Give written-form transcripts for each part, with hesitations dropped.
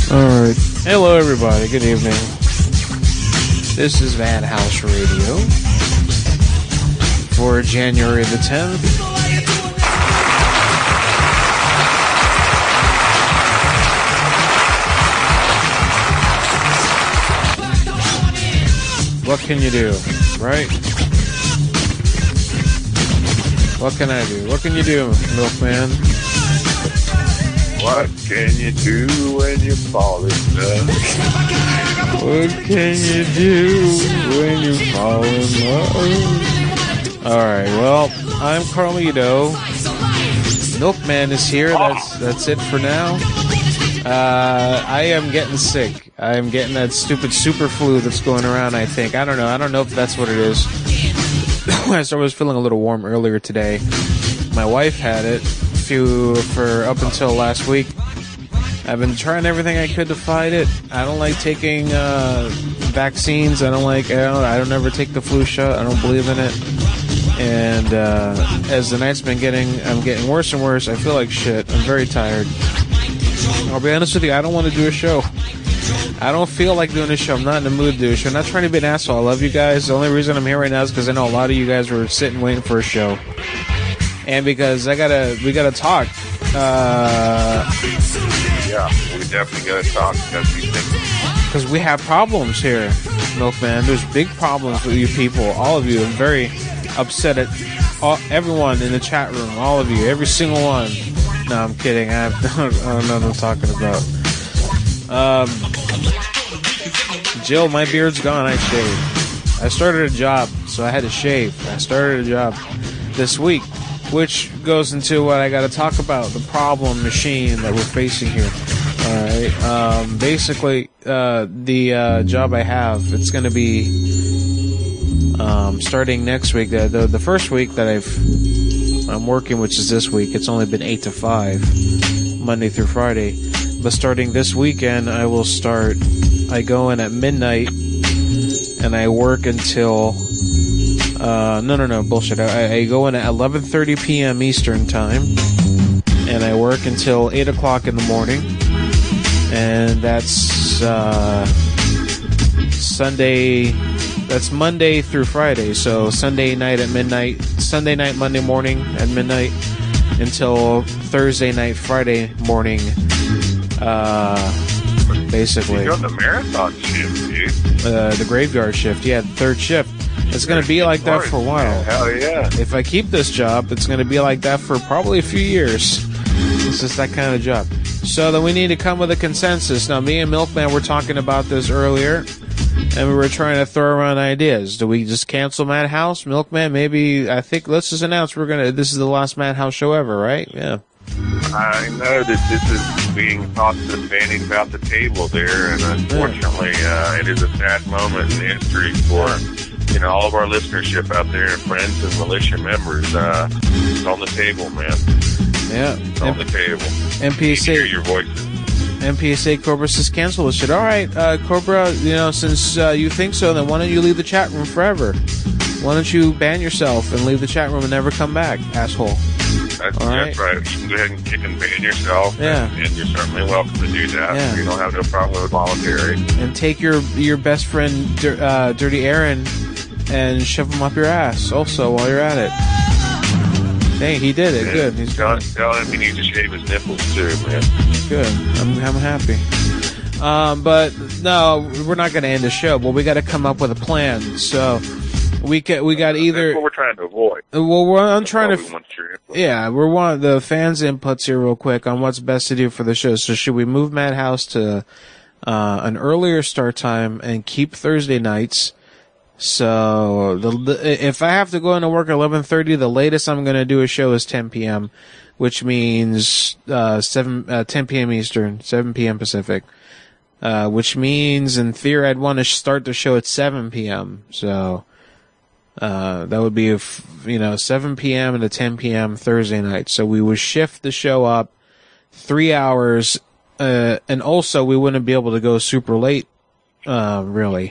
Alright. Hello, everybody. Good evening. This is Madhouse Radio for January the 10th. What can you do, right? What can I do? What can you do, Milkman? What can you do when you fall in love? What can you do when you fall in love? Alright, well, I'm Carlito. Milkman is here. That's it for now. I am getting sick. I'm getting that stupid super flu that's going around, I think. I don't know if that's what it is. I was feeling a little warm earlier today. My wife had it for up until last week. I've been trying everything I could to fight it. I don't like taking vaccines. I don't ever take the flu shot. I don't believe in it. And as the night's been I'm getting worse and worse. I feel like shit. I'm very tired. I'll be honest with you, I don't want to do a show. I don't feel like doing a show. I'm not in the mood to do a show. I'm not trying to be an asshole. I love you guys. The only reason I'm here right now is because I know a lot of you guys were sitting waiting for a show. And because we gotta talk. Yeah, we definitely gotta talk because we have problems here, Milkman. There's big problems with you people, all of you. I'm very upset at everyone in the chat room, all of you, every single one. No, I'm kidding. I don't know what I'm talking about. Jill, my beard's gone. I shaved. I started a job, so I had to shave. I started a job this week, which goes into what I got to talk about, the problem machine that we're facing here. All right. Basically, the job I have, it's going to be starting next week. The first week that I'm working, which is this week, it's only been 8 to 5, Monday through Friday. But starting this weekend, I go in at midnight, and I work until... No, bullshit. I go in at 11:30 p.m. Eastern Time, and I work until 8 o'clock in the morning. And that's Sunday... That's Monday through Friday, so Sunday night at midnight, Sunday night, Monday morning at midnight, until Thursday night, Friday morning, basically. You're on the marathon shift, dude. The graveyard shift, yeah, the third shift. It's going to be like that for a while. Hell yeah. If I keep this job, it's going to be like that for probably a few years. It's just that kind of job. So then we need to come with a consensus. Now, me and Milkman were talking about this earlier, and we were trying to throw around ideas. Do we just cancel Madhouse? Milkman, maybe, I think, let's just announce this is the last Madhouse show ever, right? Yeah. I know that this is being tossed and banning about the table there, and unfortunately, it is a sad moment in history for, all of our listenership out there, and friends and militia members. It's on the table, man. Yeah. It's on the table. MPSA. Hear your voices. MPSA Cobra says cancel this shit. All right, Cobra, since you think so, then why don't you leave the chat room forever? Why don't you ban yourself and leave the chat room and never come back, asshole? That's right. You can go ahead and kick and ban yourself, and you're certainly welcome to do that. Yeah. You don't have no problem with voluntary. And take your best friend, Dirty Aaron, and shove him up your ass also while you're at it. Hey, he did it. Good. He's tell him he needs to shave his nipples too, man. Good. I'm happy. But no, we're not going to end the show. But we got to come up with a plan. So we got either. That's what we're trying to avoid. Well, I'm trying to. Yeah, we're one the fans' inputs here real quick on what's best to do for the show. So should we move Madhouse to an earlier start time and keep Thursday nights? So if I have to go into work at 11:30, the latest I'm going to do a show is 10 p.m., which means 10 p.m. Eastern, 7 p.m. Pacific, which means in theory I'd want to start the show at 7 p.m. So that would be 7 p.m. to 10 p.m. Thursday night. So we would shift the show up 3 hours, and also we wouldn't be able to go super late, really.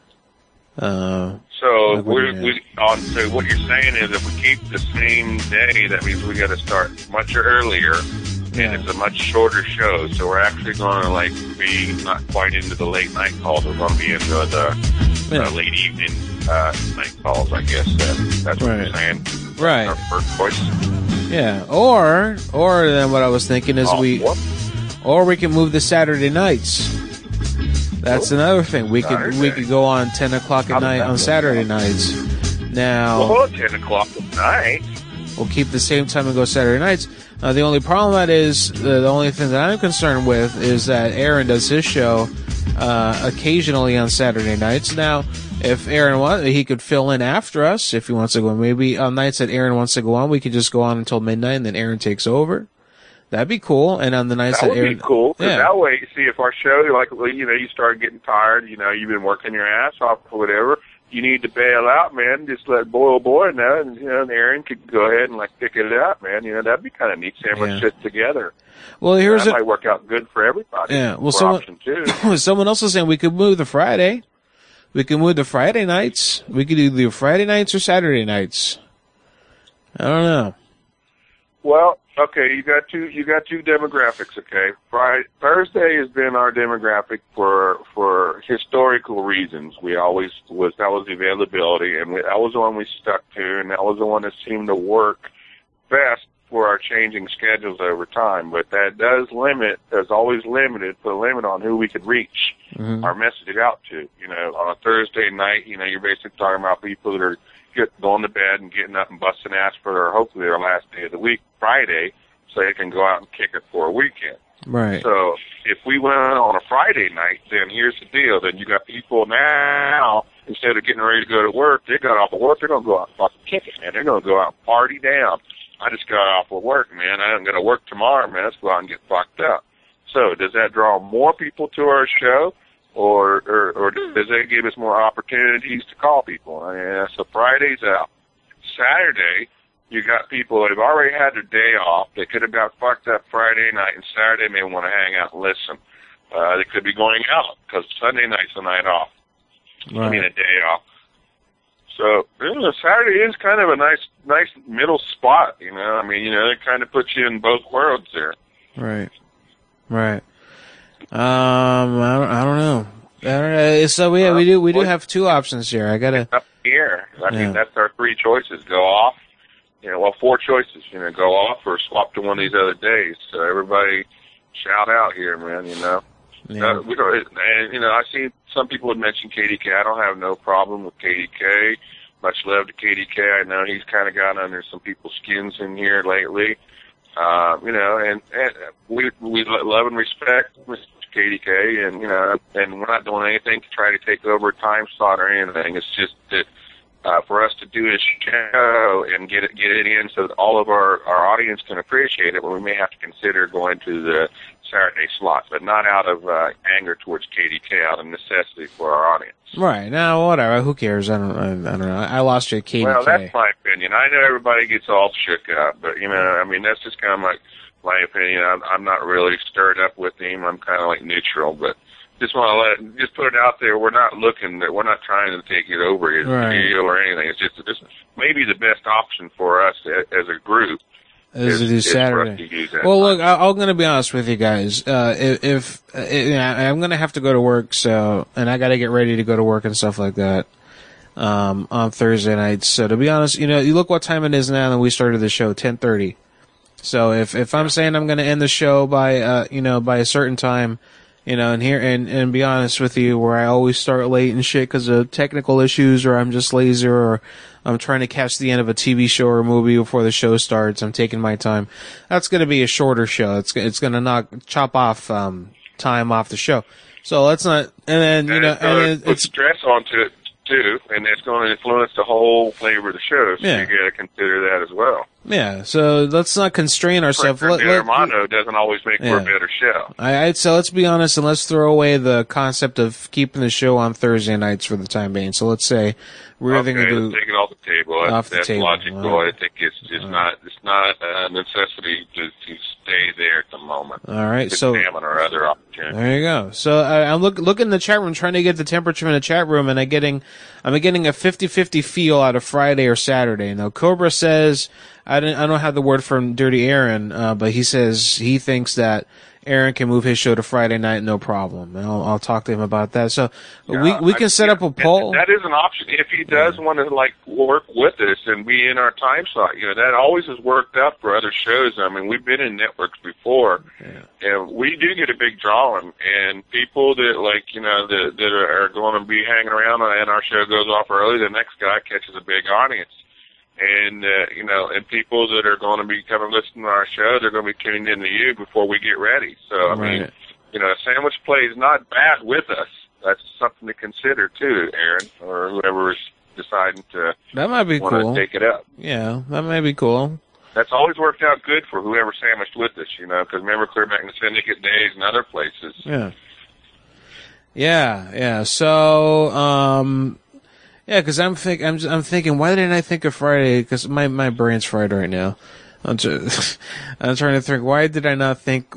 So what you're saying is if we keep the same day, that means we got to start much earlier and it's a much shorter show. So we're actually going to like be not quite into the late night calls. We're going to be into the late evening night calls. I guess that's what you're saying. Right. Our first choice. Yeah. Or then what I was thinking is we can move the Saturday nights. That's another thing. We could go on 10 o'clock at night on Saturday nights. Now, 10 o'clock at night. We'll keep the same time and go Saturday nights. The only problem that is, the only thing that I'm concerned with is that Aaron does his show occasionally on Saturday nights. Now, if Aaron wants, he could fill in after us if he wants to go. Maybe on nights that Aaron wants to go on, we could just go on until midnight and then Aaron takes over. That'd be cool. And on the nights that Aaron... That would be cool. Cause that way, see, if our show, like, you start getting tired, you've been working your ass off or whatever, you need to bail out, man. Just let boy know, and Aaron could go ahead and like pick it up, man. That'd be kind of neat. Sandwich shit together. Well, that might work out good for everybody. Yeah. Well, someone else was saying we could move the Friday. We can move the Friday nights. We could do the Friday nights or Saturday nights. I don't know. Well, okay, you got two demographics. Okay, Thursday has been our demographic for historical reasons. That was the availability, and that was the one we stuck to, and that was the one that seemed to work best for our changing schedules over time. But that does always put a limit on who we could reach our message out to. On a Thursday night, you're basically talking about people that are going to bed and getting up and busting ass for hopefully their last day of the week, Friday, so they can go out and kick it for a weekend. Right. So if we went on a Friday night, then here's the deal. Then you got people now, instead of getting ready to go to work, they got off of work, they're going to go out and fucking kick it, man. They're going to go out and party down. I just got off of work, man. I ain't going to work tomorrow, man. Let's go out and get fucked up. So does that draw more people to our show? Or does that give us more opportunities to call people? So Friday's out. Saturday, you got people that have already had their day off. They could have got fucked up Friday night, and Saturday may want to hang out and listen. They could be going out because Sunday night's a night off. Right. I mean, a day off. So Saturday is kind of a nice middle spot. It kind of puts you in both worlds there. Right. I don't know. So we do have two options here. I gotta up here. I mean, that's our three choices. Go off. Four choices. Go off or swap to one of these other days. So everybody, shout out here, man. Yeah. We don't. And I see some people would mention KDK. I don't have no problem with KDK. Much love to KDK. I know he's kind of gotten under some people's skins in here lately. And we love and respect Mr. KDK, and and we're not doing anything to try to take over a time slot or anything. It's just that for us to do his show and get it in so that all of our audience can appreciate it, well, we may have to consider going to the Saturday slot, but not out of anger towards KDK, out of necessity for our audience. Right. Now, whatever. Who cares? I don't know. I lost you at KDK. Well, that's my opinion. I know everybody gets all shook up, but that's just kind of my opinion. I'm not really stirred up with him. I'm kind of like neutral, but just want to just put it out there. We're not trying to take it over his deal or anything. It's just maybe the best option for us as a group. Is Saturday. Well, look, I'm going to be honest with you guys. If I'm going to have to go to work, and I got to get ready to go to work and stuff like that on Thursday nights. So to be honest, you look what time it is now, and we started the show 10:30. So if I'm saying I'm going to end the show by by a certain time, and be honest with you, where I always start late and shit because of technical issues, or I'm just lazy, or I'm trying to catch the end of a TV show or movie before the show starts. I'm taking my time. That's going to be a shorter show. It's going to chop off time off the show. So let's not. And then and put stress onto it too, and it's going to influence the whole flavor of the show. So you got to consider that as well. Yeah, so let's not constrain ourselves. Armando doesn't always make for a better show. So let's be honest, and let's throw away the concept of keeping the show on Thursday nights for the time being. So let's say we're going to do. Let's take it off the table. That's logical. I think it's not a necessity to stay there at the moment. All right, so examine our other opportunities. There you go. So I'm looking in the chat room, trying to get the temperature in the chat room, and I'm getting a 50-50 feel out of Friday or Saturday. Now Cobra says, I don't have the word from Dirty Aaron, but he says he thinks that Aaron can move his show to Friday night, no problem. And I'll talk to him about that. So we can set up a poll. That is an option. If he does want to like work with us and be in our time slot, that always has worked out for other shows. I mean, we've been in networks before, and we do get a big drawing. And people that that are going to be hanging around and our show goes off early, the next guy catches a big audience. And, and people that are going to be coming listening to our show, they're going to be tuning in to you before we get ready. So, I mean, a sandwich play is not bad with us. That's something to consider, too, Aaron, or whoever is deciding to that might be cool. Take it up. Yeah, that might be cool. That's always worked out good for whoever sandwiched with us, because remember clear back in the Syndicate days and other places. Yeah. So, yeah, because I'm thinking, why didn't I think of Friday? Because my brain's fried right now. I'm trying to think, why did I not think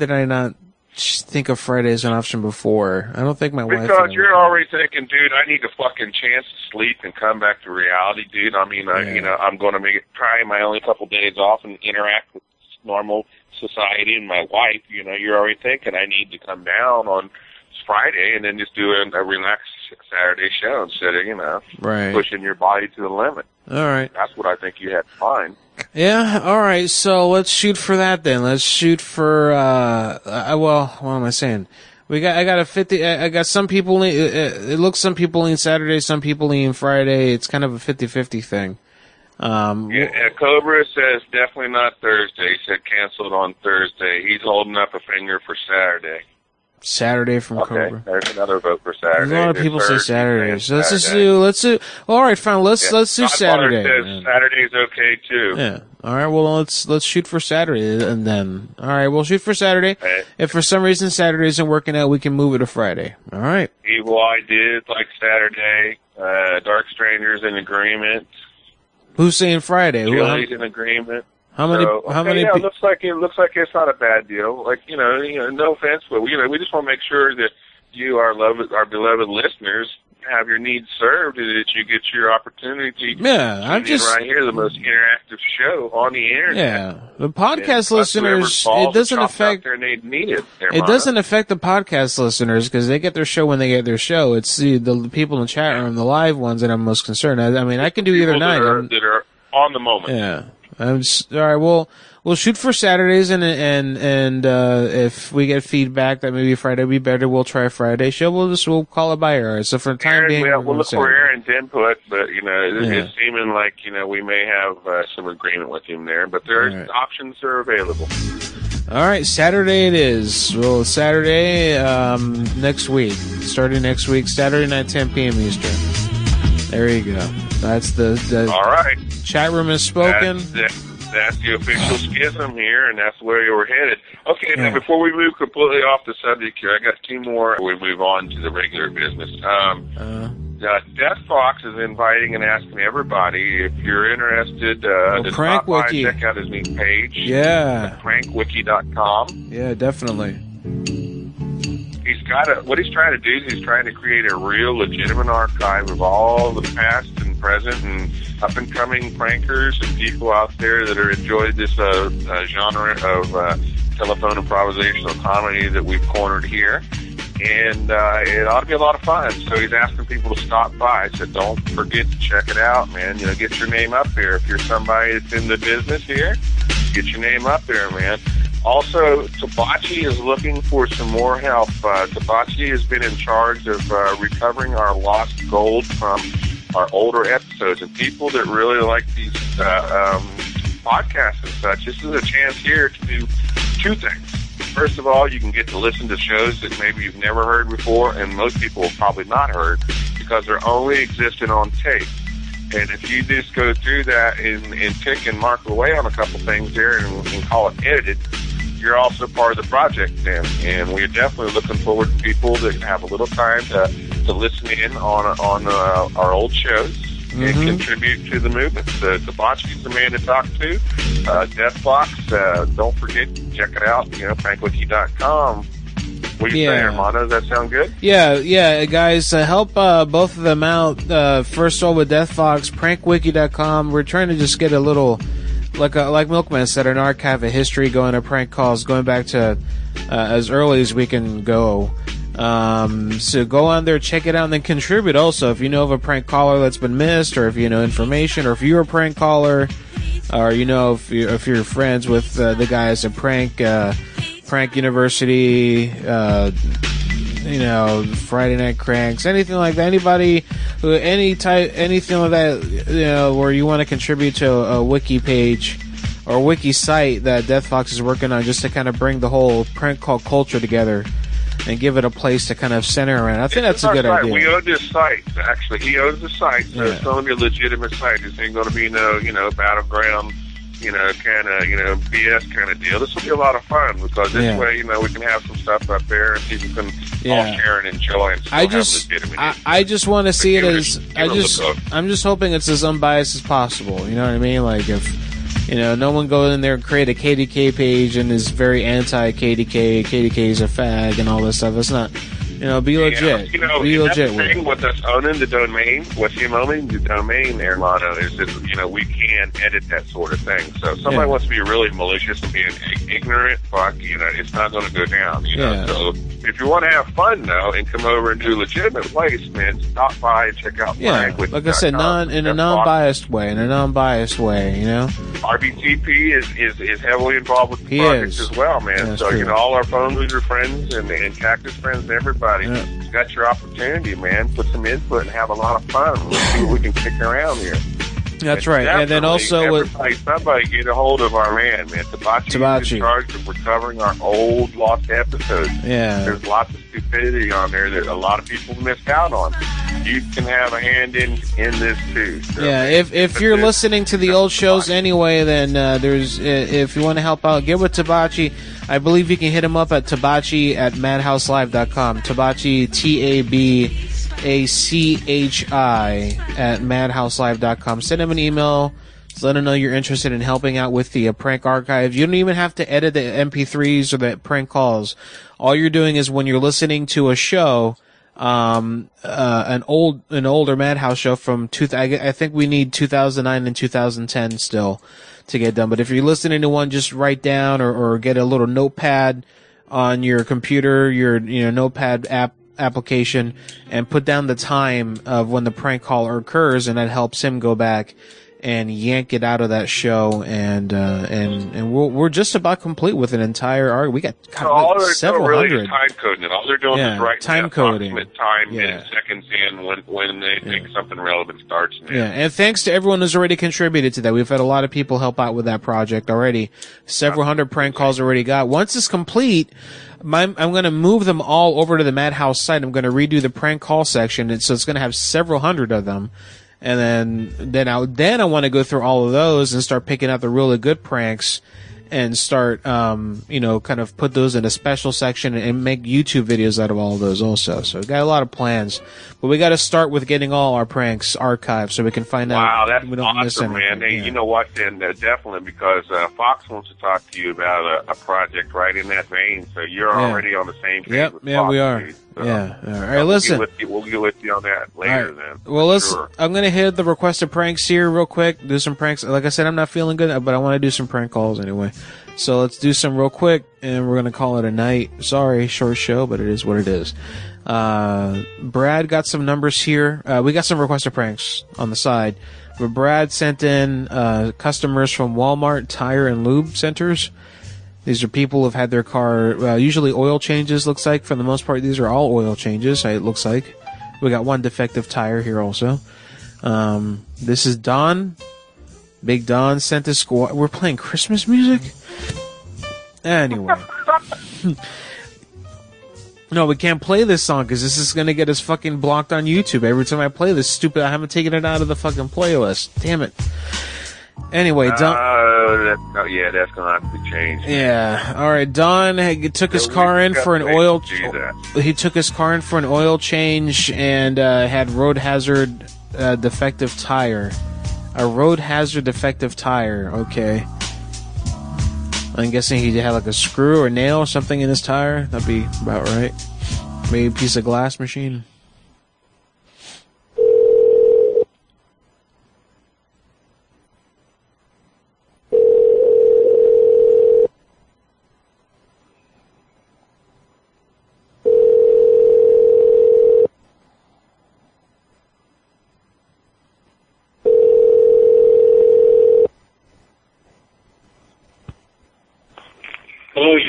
of Friday as an option before? I don't think my wife. Because you're already thinking, dude, I need a fucking chance to sleep and come back to reality, dude. I mean, I'm going to try my only couple days off and interact with normal society and my wife. You're already thinking I need to come down on Friday and then just do a relaxed Saturday show instead of, pushing your body to the limit. All right. That's what I think you had to find. Yeah, all right. So let's shoot for that then. Let's shoot for, what am I saying? I got some people, it looks some people lean Saturday, some people lean Friday. It's kind of a 50-50 thing. Cobra says definitely not Thursday. He said canceled on Thursday. He's holding up a finger for Saturday. Saturday from Cobra. There's another vote for Saturday. A lot of people say Saturday. So let's do. All right, fine. Let's do Saturday. Says Saturday's okay too. Yeah. All right. Well, let's shoot for Saturday, and then all right, we'll shoot for Saturday. Right. If for some reason Saturday isn't working out, we can move it to Friday. All right. Evil Eye did like Saturday. Dark Strangers in agreement. Who's saying Friday? Julie's in agreement. How many? Yeah, it looks like it's not a bad deal. Like no offense, but we just want to make sure that you, our beloved listeners, have your needs served, and that you get your opportunity. Yeah, I'm just right here, the most interactive show on the internet. Yeah, the podcast listeners. It doesn't affect. It doesn't affect the podcast listeners because they get their show when they get their show. It's the people in the chat room, the live ones, that I'm most concerned. I mean, I can do either night. That are on the moment. Yeah. All right. We'll shoot for Saturdays, and if we get feedback that maybe Friday would be better, we'll try Friday show. We'll call it by ear. So for the time being, we'll look for Aaron's input, but it's seeming like we may have some agreement with him there. But options are available. All right, Saturday it is. Well, Saturday next week, starting next week, Saturday night, 10 p.m. Eastern. There you go. That's the all right. Chat room is spoken. That's the official schism here, and that's where you're headed. Okay, now before we move completely off the subject here, I got two more. We move on to the regular business. Death Fox is inviting and asking everybody if you're interested to stop by and check out his new page. Yeah, prankwiki.com. Yeah, definitely. What he's trying to do is he's trying to create a real, legitimate archive of all the past and present and up-and-coming prankers and people out there that are enjoyed this genre of telephone improvisational comedy that we've cornered here. And it ought to be a lot of fun. So he's asking people to stop by. So don't forget to check it out, man. Get your name up there. If you're somebody that's in the business here, get your name up there, man. Also, Tabachi is looking for some more help. Tabachi has been in charge of recovering our lost gold from our older episodes. And people that really like these podcasts and such, this is a chance here to do two things. First of all, you can get to listen to shows that maybe you've never heard before, and most people have probably not heard because they're only existing on tape. And if you just go through that and tick and mark away on a couple things there and call it edited, you're also part of the project then. And we're definitely looking forward to people that have a little time to listen in on our old shows and contribute to the movement. Tabachi's the man to talk to. Deathbox, don't forget, check it out, prankwiki.com. What do you say, Armando? Does that sound good? Yeah, guys, help both of them out. First of all, with Deathfox, prankwiki.com. We're trying to just get a little like Milkman said, an archive of history going to prank calls going back to as early as we can go. So go on there, check it out, and then contribute also. If you know of a prank caller that's been missed, or if you know information, or if you're a prank caller, or you know if you're friends with the guys at Prank University, Friday Night Cranks, anything like that, anything like that, where you want to contribute to a wiki page or a wiki site that Death Fox is working on, just to kind of bring the whole prank call culture together and give it a place to kind of center around. I think that's a good idea. We own this site. Actually, he owns the site, so it's going to be a legitimate site. This ain't going to be no, battleground, kind of, BS kind of deal. This will be a lot of fun, because this way, we can have some stuff up there and people can all share and enjoy and still have legitimate. I just want to see it as, I'm just hoping it's as unbiased as possible. You know what I mean? Like, if, no one goes in there and create a KDK page and is very anti-KDK, KDK is a fag and all this stuff. It's not, be legit. Be legit. The thing with us owning the domain, with him owning the domain, Erlano, is that, we can edit that sort of thing. So if somebody wants to be really malicious and being ignorant, it's not going to go down, So if you want to have fun, though, and come over and do legitimate place, man, stop by and check out like I said, in a non-biased way, RBTP is heavily involved with the project as well, man. That's so, true. all our phone loser friends and Cactus friends and everybody, you got your opportunity, man. Put some input and have a lot of fun. Let's see what we can kick around here. That's right. And then also somebody get a hold of our man. Tabachi is in charge of recovering our old lost episodes. Yeah. There's lots of stupidity on there that a lot of people missed out on. You can have a hand in this too. So if you're listening to the old shows anyway, then if you want to help out, get with Tabachi. I believe you can hit him up at Tabachi at madhouselive.com. Tabachi, TABACHI at madhouselive.com. Send him an email. Just let him know you're interested in helping out with the prank archive. You don't even have to edit the MP3s or the prank calls. All you're doing is, when you're listening to a show, an older Madhouse show from I think we need 2009 and 2010 still to get done. But if you're listening to one, just write down or get a little notepad on your computer, your notepad application, and put down the time of when the prank call occurs, and that helps him go back and yank it out of that show, and we're just about complete with an entire arc. We got several hundred. Time coding it. All they're doing is writing time coding, time, minutes, seconds in when they think something relevant starts. And thanks to everyone who's already contributed to that. We've had a lot of people help out with that project already. Several hundred prank calls already got. Once it's complete, I'm going to move them all over to the Madhouse site. I'm going to redo the prank call section, and so it's going to have several hundred of them. And then I want to go through all of those and start picking out the really good pranks, and start, kind of put those in a special section and make YouTube videos out of all of those also. So we got a lot of plans, but we got to start with getting all our pranks archived so we can find out. Wow, that's we don't awesome, miss anything. man. Hey, you know what, then, definitely, because Fox wants to talk to you about a project right in that vein, so you're already on the same page with Fox, we are. Dude. So, all right, listen. We'll get with you on that later, then. Well, I'm going to hit the requested pranks here real quick, do some pranks. Like I said, I'm not feeling good, but I want to do some prank calls anyway. So let's do some real quick, and we're going to call it a night. Sorry, short show, but it is what it is. Brad got some numbers here. We got some requested pranks on the side. But Brad sent in customers from Walmart Tire and Lube Centers. These are people who've had their car, usually oil changes, looks like. For the most part, these are all oil changes, it looks like. We got one defective tire here also. This is Don. Big Don sent this. We're playing Christmas music? Anyway. No, we can't play this song because this is going to get us fucking blocked on YouTube. Every time I play this stupid, I haven't taken it out of the fucking playlist. Damn it. Anyway, Don. That's going to have to be changed. Yeah. All right. Don took his car in for an oil. He took his car in for an oil change and had road hazard defective tire. A road hazard defective tire. Okay. I'm guessing he had like a screw or nail or something in his tire. That'd be about right. Maybe a piece of glass machine.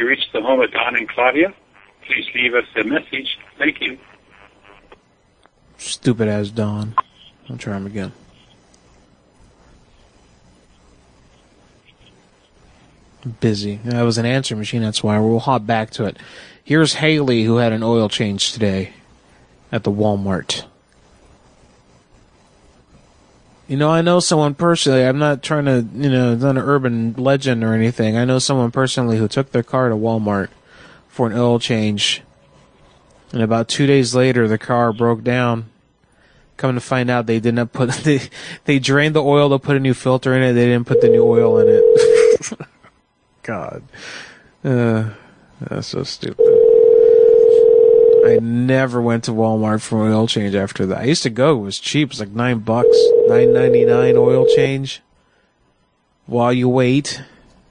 you reached the home of Don and Claudia. Please leave us a message. Thank you. Stupid ass Don. I'll try him again. Busy. That was an answer machine, that's why. We'll hop back to it. Here's Haley, who had an oil change today at the Walmart. You know, I know someone personally. I'm not trying to, it's not an urban legend or anything. I know someone personally who took their car to Walmart for an oil change. And about 2 days later, the car broke down. Come to find out, they did not put, they drained the oil to put a new filter in it. They didn't put the new oil in it. God. That's so stupid. I never went to Walmart for an oil change after that. I used to go. It was cheap. It was like $9, $9.99 oil change. While you wait.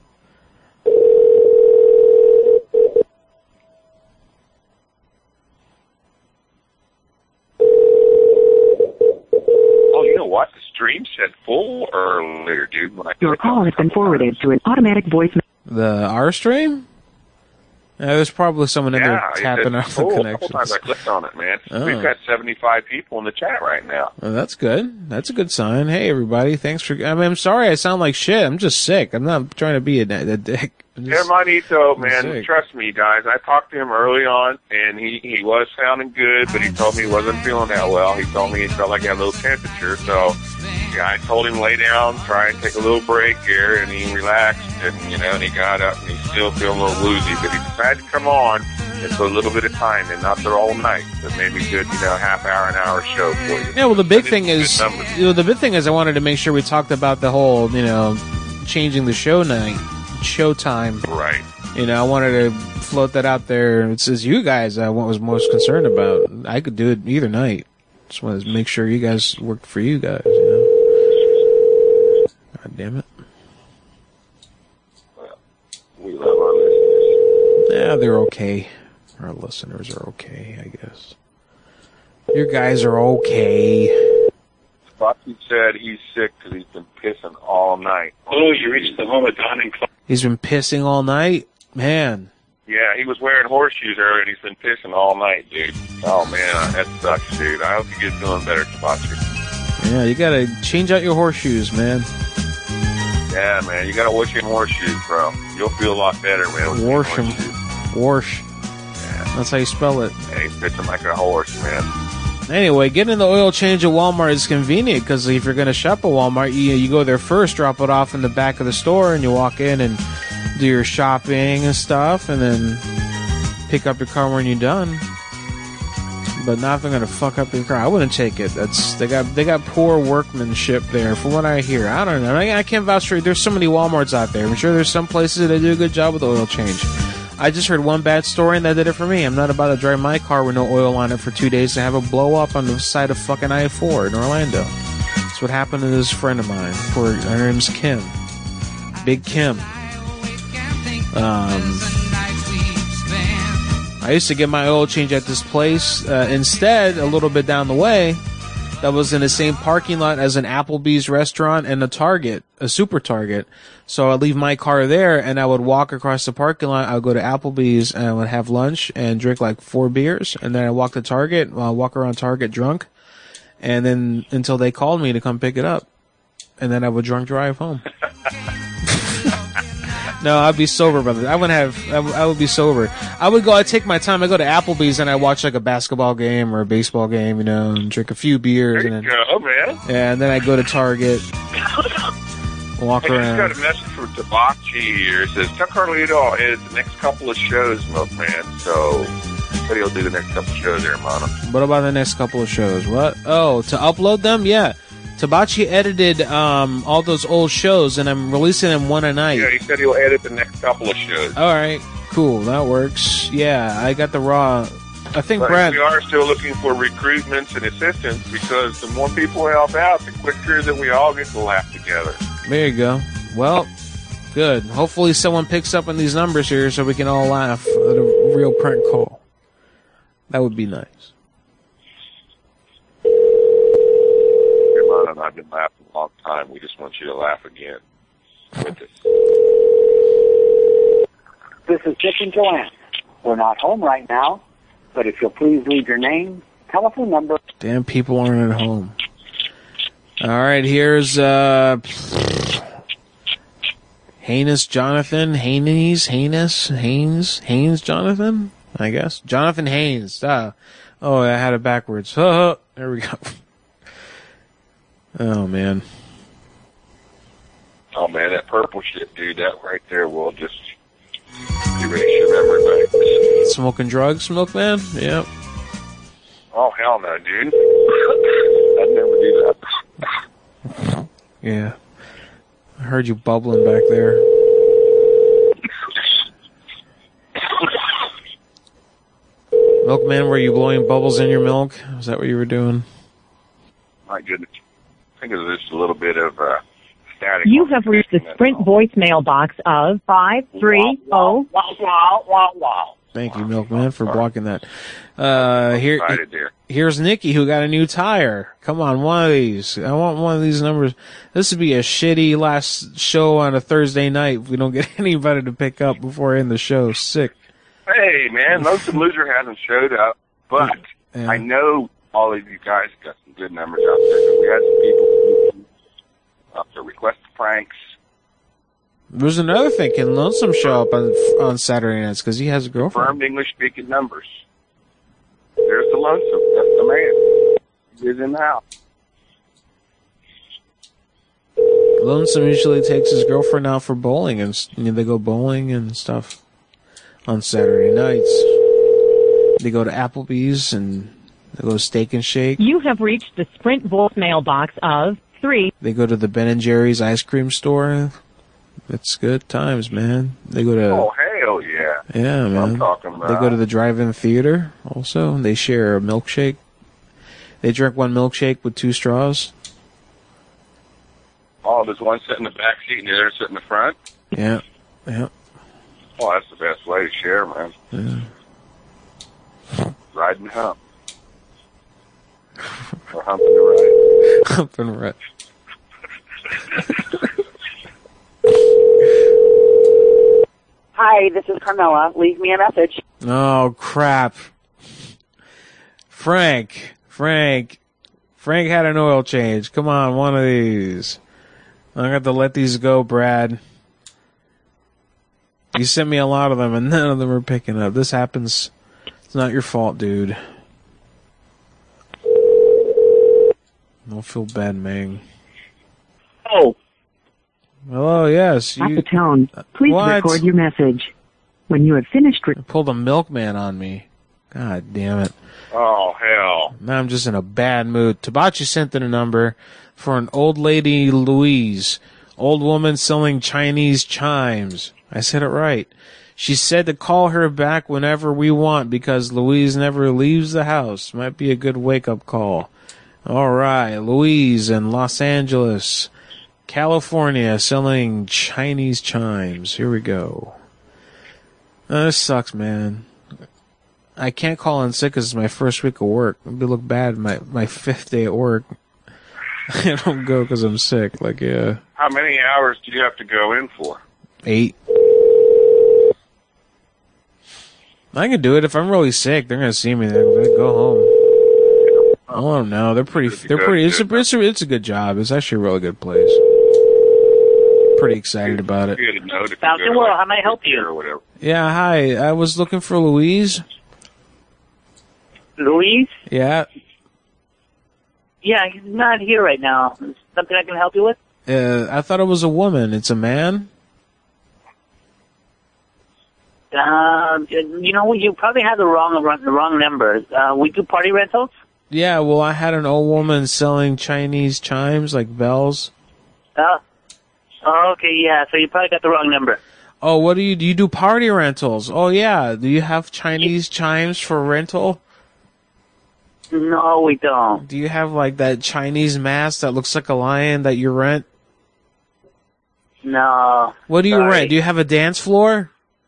Oh, you know what? The stream said full earlier, dude. Your call has been forwarded to an automatic voice. The R stream? There's probably someone in there tapping off the connections. A couple times I clicked on it, man. We've got 75 people in the chat right now. Well, that's good. That's a good sign. Hey, everybody. Thanks for... I'm sorry I sound like shit. I'm just sick. I'm not trying to be a dick. Hermanito, man, trust me, guys. I talked to him early on, and he was sounding good, but he told me he wasn't feeling that well. He told me he felt like he had a little temperature, so yeah, I told him lay down, try and take a little break here, and he relaxed, and and he got up, and he's still feeling a little woozy, but he decided to come on and for a little bit of time, and not there all night. So maybe good, half hour, an hour show for you. Yeah, well, the big thing is, I wanted to make sure we talked about the whole, changing the show time. Right. I wanted to float that out there. It says you guys what was most concerned about. I could do it either night. Just wanted to make sure you guys worked for you guys, God damn it. Well, we love our listeners. Yeah, they're okay. Our listeners are okay, I guess. Your guys are okay. Foxy said he's sick because he's been pissing all night. Oh, you reached the home of Don and Claudia. He's been pissing all night? Man. Yeah, he was wearing horseshoes earlier, and he's been pissing all night, dude. Oh, man, that sucks, dude. I hope you get feeling better, Foxy. Yeah, you gotta change out your horseshoes, man. Yeah, man, you gotta wash your horseshoes, bro. You'll feel a lot better, man. Wash them. Wash. Yeah. That's how you spell it. Yeah, he's pitching like a horse, man. Anyway, getting the oil change at Walmart is convenient because if you're going to shop at Walmart, you go there first, drop it off in the back of the store, and you walk in and do your shopping and stuff, and then pick up your car when you're done. But not if they're going to fuck up your car. I wouldn't take it. They got poor workmanship there, from what I hear. I don't know. I can't vouch for it. There's so many Walmarts out there. I'm sure there's some places that do a good job with the oil change. I just heard one bad story, and that did it for me. I'm not about to drive my car with no oil on it for 2 days to have it blow up on the side of fucking I-4 in Orlando. That's what happened to this friend of mine. Her name's Kim. Big Kim. I used to get my oil change at this place. Instead, a little bit down the way, that was in the same parking lot as an Applebee's restaurant and a Target, a Super Target. So I'd leave my car there, and I would walk across the parking lot. I would go to Applebee's, and I would have lunch and drink like 4 beers. And then I'd walk to Target, walk around Target drunk, and then until they called me to come pick it up. And then I would drunk drive home. No, I'd be sober, brother. I would be sober. I'd take my time. I go to Applebee's and I watch like a basketball game or a baseball game, and drink a few beers. There you go, man. Yeah, and then I go to Target, walk around. I just got a message from Tabachi here. It says, Chuck Carlito is the next couple of shows, Milkman. So, said he'll do the next couple of shows there, Mono. What about the next couple of shows? What? Oh, to upload them? Yeah. Tabachi edited all those old shows, and I'm releasing them one a night. Yeah, he said he'll edit the next couple of shows. All right, cool. That works. Yeah, I got the raw. I think Brad... We are still looking for recruitments and assistance because the more people help out, the quicker that we all get to laugh together. There you go. Well, good. Hopefully someone picks up on these numbers here so we can all laugh at a real prank call. That would be nice. And I've been laughing a long time. We just want you to laugh again with us. This is Dick and Joanne. We're not home right now, but if you'll please leave your name, telephone number. Damn, people aren't at home. All right, here's Heinous Jonathan, Haynes Jonathan, I guess. Jonathan Haynes. Oh, I had it backwards. There we go. Oh, man. Oh, man, that purple shit, dude, that right there will just erase your memory back. Smoking drugs, Milkman? Yep. Oh, hell no, dude. I'd never do that. Yeah. I heard you bubbling back there. Milkman, were you blowing bubbles in your milk? Is that what you were doing? My goodness. I think it was just a little bit of static. You have reached the Sprint voicemail box of 530. Thank you, Milkman, for blocking that. Excited there. Here's Nikki, who got a new tire. Come on, one of these. I want one of these numbers. This would be a shitty last show on a Thursday night if we don't get anybody to pick up before I end the show. Sick. Hey, man, Lonesome Loser hasn't showed up, but Yeah. I know all of you guys got some good numbers out there. We had some people up to request pranks. There's another thing. Can Lonesome show up on Saturday nights because he has a girlfriend? Confirmed English-speaking numbers. There's the Lonesome. That's the man. He is in the house. Lonesome usually takes his girlfriend out for bowling, and they go bowling and stuff on Saturday nights. They go to Applebee's and they go to Steak and Shake. You have reached the Sprint voicemail box of 3. They go to the Ben & Jerry's ice cream store. It's good times, man. They go to... Oh, hell yeah. Yeah, man. I'm talking about. They go to the drive-in theater also. They share a milkshake. They drink one milkshake with 2 straws. Oh, there's one sit in the back seat and the other sit in the front? Yeah. Yeah. Oh, that's the best way to share, man. Yeah. Ride and hump. Or humping the ride. Humping right. Hi, this is Carmela. Leave me a message. Oh, crap. Frank had an oil change. Come on, one of these. I'm going to have to let these go, Brad. You sent me a lot of them, and none of them are picking up. This happens. It's not your fault, dude. Don't feel bad, Ming. Oh. Hello, yes. At the tone, please record your message. When you have finished... I pulled a milkman on me. God damn it. Oh, hell. Now I'm just in a bad mood. Tabachi sent in a number for an old lady Louise. Old woman selling Chinese chimes. I said it right. She said to call her back whenever we want because Louise never leaves the house. Might be a good wake-up call. All right, Louise in Los Angeles, California, selling Chinese chimes. Here we go. This sucks, man. I can't call in sick because it's my first week of work. It would look bad my 5th day at work. I don't go because I'm sick. Like, yeah. How many hours do you have to go in for? 8. I can do it. If I'm really sick, they're gonna see me. They're gonna go home. I don't know. They're pretty. It's a good job. It's actually a really good place. Pretty excited about it. Falcon World, how may I help you? Yeah, hi. I was looking for Louise. Louise? Yeah. Yeah, he's not here right now. Something I can help you with? I thought it was a woman. It's a man? You know, you probably have the wrong number. We do party rentals? Yeah, well, I had an old woman selling Chinese chimes, like bells. Oh, okay, yeah, so you probably got the wrong number. Oh, what do? You do party rentals? Oh, yeah. Do you have Chinese chimes for rental? No, we don't. Do you have, like, that Chinese mask that looks like a lion that you rent? No. What do you rent? Do you have a dance floor?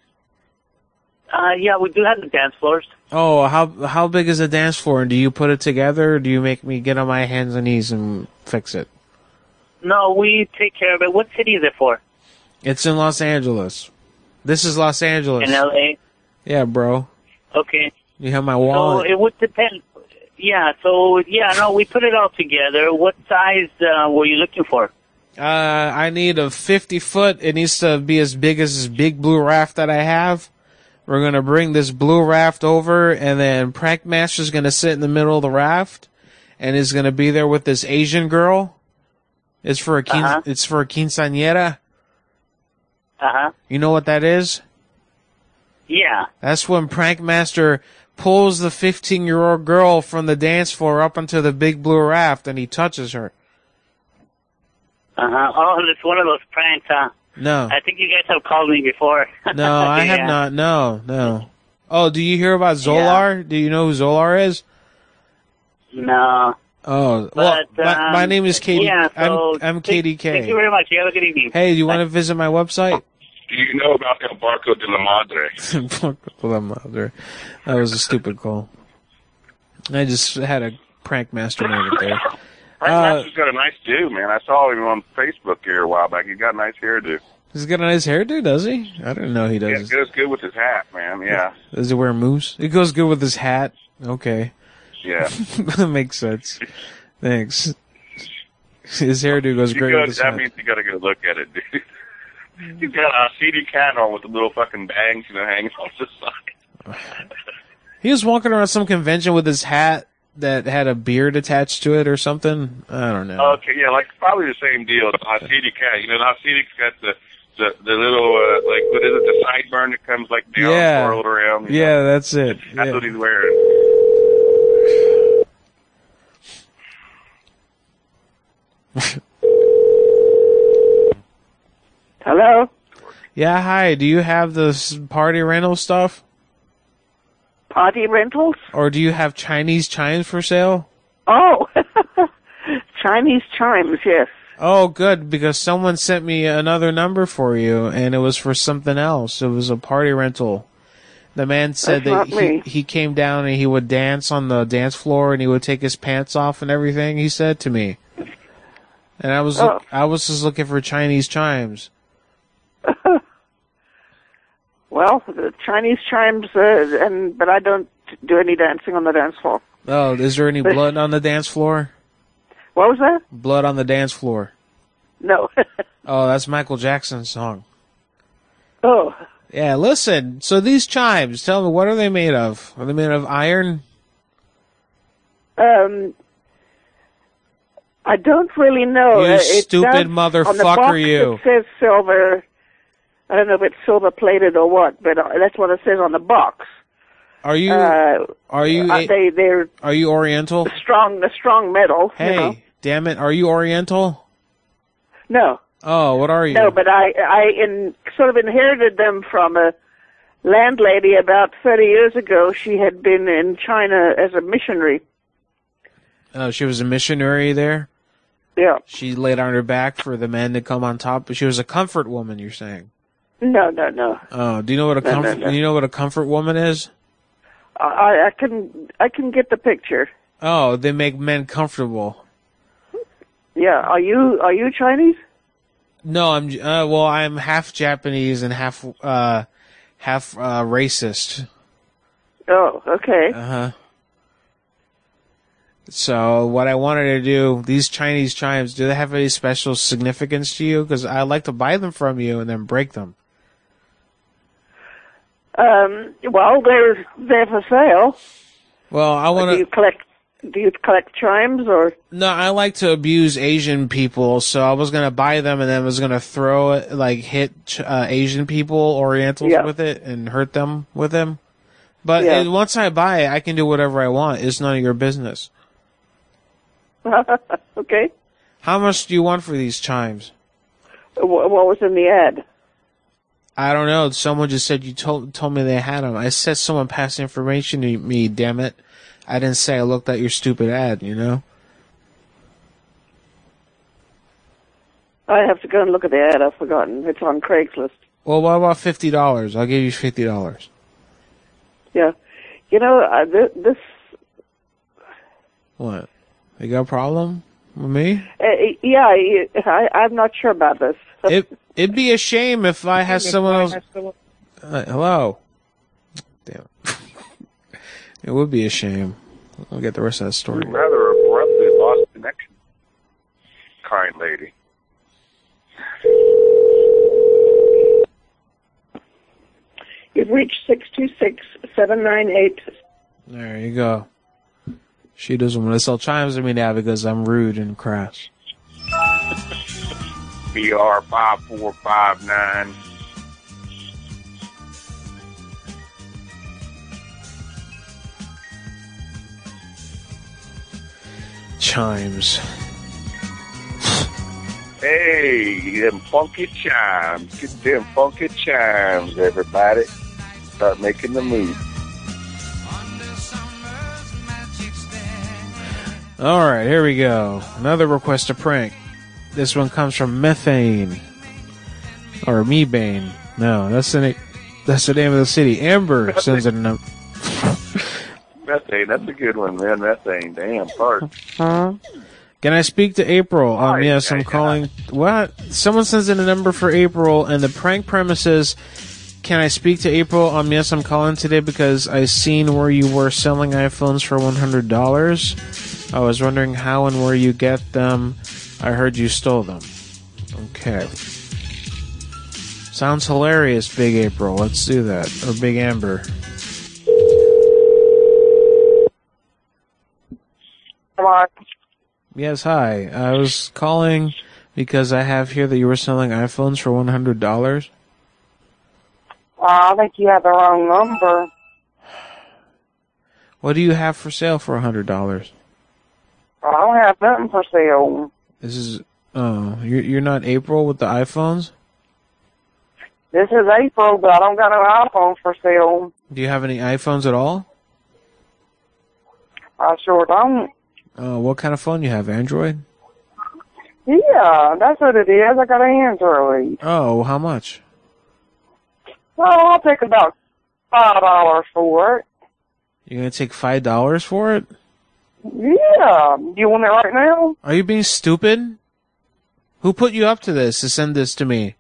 Yeah, we do have the dance floors. Oh, how big is the dance floor? And do you put it together, or do you make me get on my hands and knees and fix it? No, we take care of it. What city is it for? It's in Los Angeles. This is Los Angeles. In L.A.? Yeah, bro. Okay. You have my wallet. So it would depend. Yeah, we put it all together. What size were you looking for? I need a 50-foot. It needs to be as big as this big blue raft that I have. We're going to bring this blue raft over, and then Prankmaster's going to sit in the middle of the raft, and is going to be there with this Asian girl. It's for a quinceañera. You know what that is? Yeah. That's when Prankmaster pulls the 15-year-old girl from the dance floor up onto the big blue raft, and he touches her. Oh, it's one of those pranks, huh? No. I think you guys have called me before. No, I have not. No. Oh, do you hear about Zolar? Yeah. Do you know who Zolar is? No. Oh, well, my name is Katie. Yeah, so I'm KDK. Thank you very much. You have a good evening. Hey, do you want to visit my website? Do you know about El Barco de la Madre? Barco de la Madre. That was a stupid call. I just had a Prankmaster moment there. Prankmaster's got a nice do, man. I saw him on Facebook here a while back. He's got a nice hairdo. He's got a nice hairdo, does he? I didn't know he does. Yeah, it goes good with his hat, man. Yeah. Does he wear moose? It goes good with his hat. Okay. Yeah. That makes sense. Thanks. His hairdo goes great with his hat. That means you got to go look at it, dude. He's got a CD cat on with the little fucking bangs, hanging off the side. He was walking around some convention with his hat that had a beard attached to it or something. I don't know. Okay, yeah, probably the same deal. Hasidic cat. Hasidic's got the little, what is it, the sideburn that comes down swirled around. Yeah, that's it. That's what he's wearing. Hello? Yeah, hi. Do you have this party rental stuff? Party rentals? Or do you have Chinese chimes for sale? Oh, Chinese chimes, yes. Oh, good, because someone sent me another number for you, and it was for something else. It was a party rental. The man said that he came down and he would dance on the dance floor and he would take his pants off and everything, he said to me. And I was just looking for Chinese chimes. Well, the Chinese chimes, but I don't do any dancing on the dance floor. Oh, is there any blood on the dance floor? What was that? Blood on the dance floor. No. Oh, that's Michael Jackson's song. Oh. Yeah, listen, so these chimes, tell me, what are they made of? Are they made of iron? I don't really know. You stupid motherfucker, on the box you. It says silver. I don't know if it's silver plated or what, but that's what it says on the box. Are you Oriental? The strong metal. Hey, damn it, are you Oriental? No. Oh, what are you? No, but I sort of inherited them from a landlady about 30 years ago. She had been in China as a missionary. Oh, she was a missionary there? Yeah. She laid on her back for the men to come on top, but she was a comfort woman, you're saying? No. Oh, do you know what do you know what a comfort woman is? I can get the picture. Oh, they make men comfortable. Yeah. Are you Chinese? No, I'm half Japanese and half racist. Oh, okay. Uh-huh. So what I wanted to do, these Chinese chimes, do they have any special significance to you? Because I'd like to buy them from you and then break them. Well, they're for sale. Well, I want to. Do you collect chimes or? No, I like to abuse Asian people, so I was gonna buy them and then was gonna throw it, hit Asian people, Orientals with it, and hurt them with them. But once I buy it, I can do whatever I want. It's none of your business. Okay. How much do you want for these chimes? What was in the ad? I don't know. Someone just said you told me they had them. I said someone passed information to me, damn it. I didn't say I looked at your stupid ad, you know? I have to go and look at the ad. I've forgotten. It's on Craigslist. Well, what about $50? I'll give you $50. Yeah. You know, this... What? You got a problem with me? Yeah, I'm not sure about this. It'd be a shame if I had someone else... Hello. Damn. It would be a shame. I'll get the rest of that story. Rather abruptly lost connection. Kind lady. You've reached 626-798. There you go. She doesn't want to sell chimes to me now because I'm rude and crass. BR 5459. Chimes. Hey, them funky chimes. Get them funky chimes, everybody. Start making the move. All right, here we go. Another request to prank. This one comes from Methane. Or Mebane. No, that's the name of the city. Amber sends it a number. Methane, that's a good one, man. Methane, damn, part. Can I speak to April? Yes, I'm calling. What? Someone sends in a number for April, and the prank premise is, can I speak to April? Yes, I'm calling today because I seen where you were selling iPhones for $100. I was wondering how and where you get them. I heard you stole them. Okay. Sounds hilarious, Big April. Let's do that. Or Big Amber. Hello. Yes, hi. I was calling because I have here that you were selling iPhones for $100. I think you have the wrong number. What do you have for sale for $100? I don't have nothing for sale. This is you're not April with the iPhones? This is April, but I don't got no iPhone for sale. Do you have any iPhones at all? I sure don't. What kind of phone you have? Android? Yeah, that's what it is. I got an Android. Oh, how much? Well, I'll take about $5 for it. You're gonna take $5 for it? Yeah. You want it right now? Are you being stupid? Who put you up to this, to send this to me?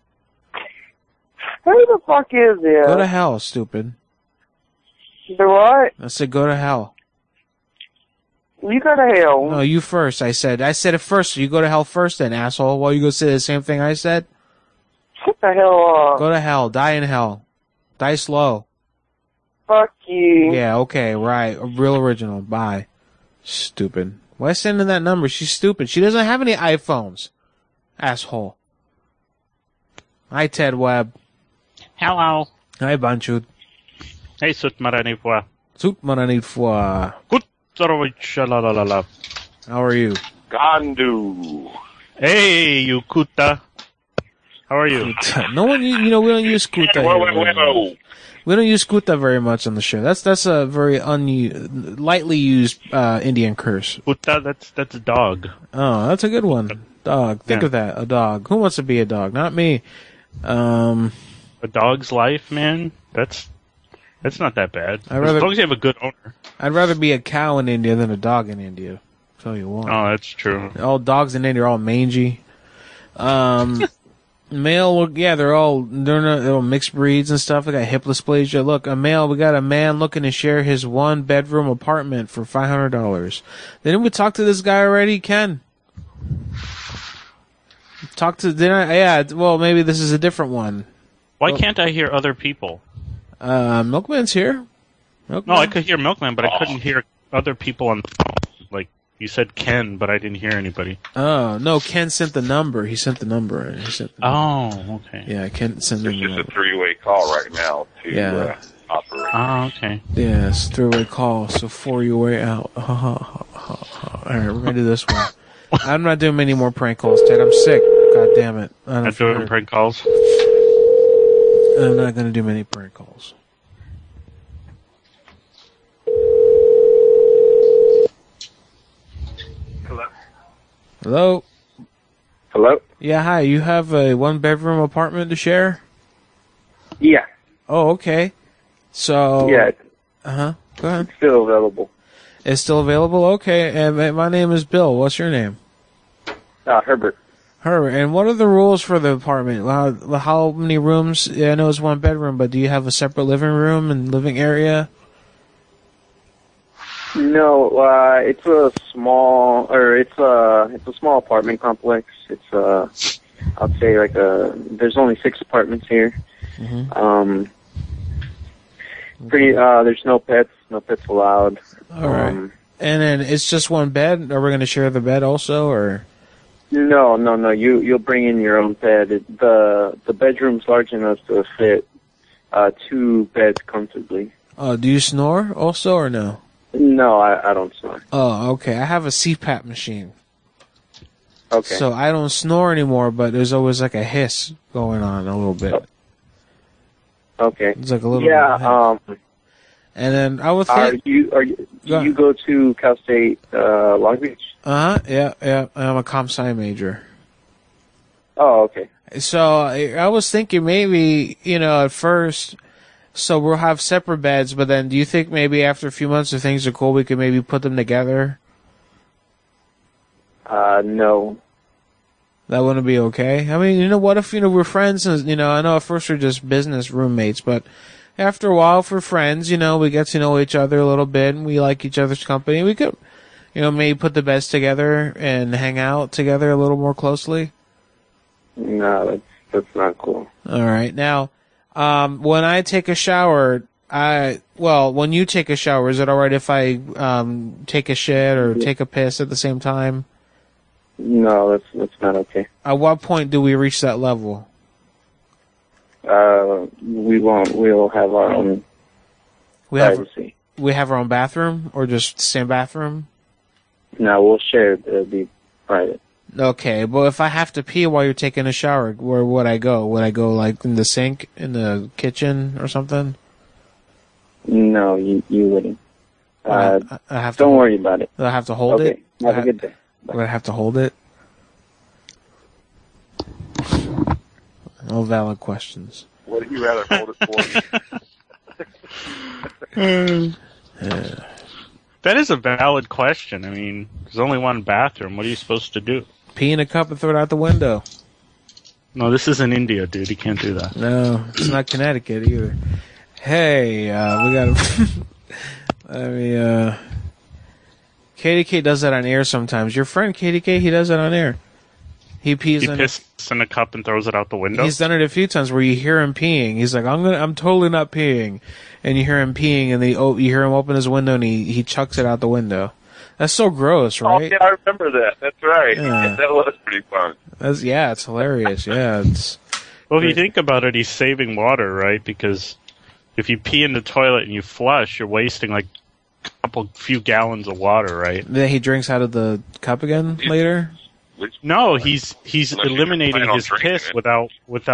Who the fuck is this? Go to hell, stupid. Do what? I said go to hell. You go to hell. No, you first. I said it first. So you go to hell first then, asshole. Well, you go say the same thing I said? Shut the hell up. Go to hell. Die in hell. Die slow. Fuck you. Yeah, okay, right. Real original. Bye. Stupid. Why send in that number? She's stupid. She doesn't have any iPhones. Asshole. Hi, Ted Webb. Hello. Hi, Banchud. Hey, Sutmarani fois. Sutmarani fois. Good. How are you? Gandu. Hey, you Kuta. How are you? No one, we don't use Kuta. We don't use Kuta very much on the show. That's a very lightly used Indian curse. Kuta, that's a dog. Oh, that's a good one. Dog. Think of that. A dog. Who wants to be a dog? Not me. A dog's life, man. That's not that bad. As long as you have a good owner. I'd rather be a cow in India than a dog in India. I'll tell you what. Oh, that's true. All dogs in India are all mangy. Male, yeah, they're all mixed breeds and stuff. They got hip dysplasia. Look, we got a man looking to share his 1-bedroom apartment for $500. Didn't we talk to this guy already, Ken? Well, maybe this is a different one. Why can't I hear other people? Milkman's here. Milkman. No, I could hear Milkman, but I couldn't hear other people on the phone. Like, you said Ken, but I didn't hear anybody. Oh, no, Ken sent the number. He sent the number. Oh, okay. Yeah, Ken sent the number. It's just a 3-way call right now to operate. Oh, okay. Yeah, it's a 3-way call, so 4-your way out. All right, we're going to do this one. I'm not doing many more prank calls, Ted. I'm sick. God damn it. I'm doing prank calls? I'm not going to do many prank calls. Hello? Hello? Yeah, hi. You have a 1-bedroom apartment to share? Yeah. Oh, okay. So... Yeah. Go ahead. It's still available. It's still available? Okay. And my name is Bill. What's your name? Herbert. And what are the rules for the apartment? How many rooms? Yeah, I know it's 1 bedroom, but do you have a separate living room and living area? No, it's a small apartment complex. It's I'd say there's only 6 apartments here. Mm-hmm. There's no pets allowed. All right. And then it's just 1 bed. Are we going to share the bed also, or? No. You'll bring in your own bed. The bedroom's large enough to fit 2 beds comfortably. Oh, do you snore also, or no? No, I don't snore. Oh, okay. I have a CPAP machine. Okay. So I don't snore anymore, but there's always like a hiss going on a little bit. Okay. It's like a little bit. And then I would think. Do you go to Cal State Long Beach? Yeah. I'm a comp sci major. Oh, okay. So I was thinking maybe, at first, so we'll have separate beds, but then do you think maybe after a few months if things are cool, we could maybe put them together? No. That wouldn't be okay? I mean, what if, we're friends and, I know at first we're just business roommates, but after a while, if we're friends, we get to know each other a little bit and we like each other's company. We could, maybe put the beds together and hang out together a little more closely. No, that's not cool. All right. Now, when I take a shower, when you take a shower, is it all right if I take a shit or take a piss at the same time? No, that's not okay. At what point do we reach that level? We won't. We'll have our own privacy. We have our own bathroom, or just the same bathroom? No, we'll share. It'll be private. Okay, but if I have to pee while you're taking a shower, where would I go? Would I go like in the sink, in the kitchen, or something? No, you wouldn't. I have to. Don't worry about it. Do I have to hold it? Have a good day. Would I have to hold it? All valid questions. What would you rather hold it for? That is a valid question. I mean, there's only 1 bathroom. What are you supposed to do? Pee in a cup and throw it out the window. No, this is in India, dude. You can't do that. No, it's not Connecticut either. Hey, we got KDK does that on air sometimes. Your friend KDK, he does that on air. He pees in a cup and throws it out the window. He's done it a few times where you hear him peeing. He's like, I'm totally not peeing. And you hear him peeing and you hear him open his window and he chucks it out the window. That's so gross, right? Oh, yeah, I remember that. That's right. Yeah. That was pretty fun. It's hilarious. Yeah, it's. Well, if you think about it, he's saving water, right? Because if you pee in the toilet and you flush, you're wasting like a few gallons of water, right? Then he drinks out of the cup again later? No, he's eliminating his piss without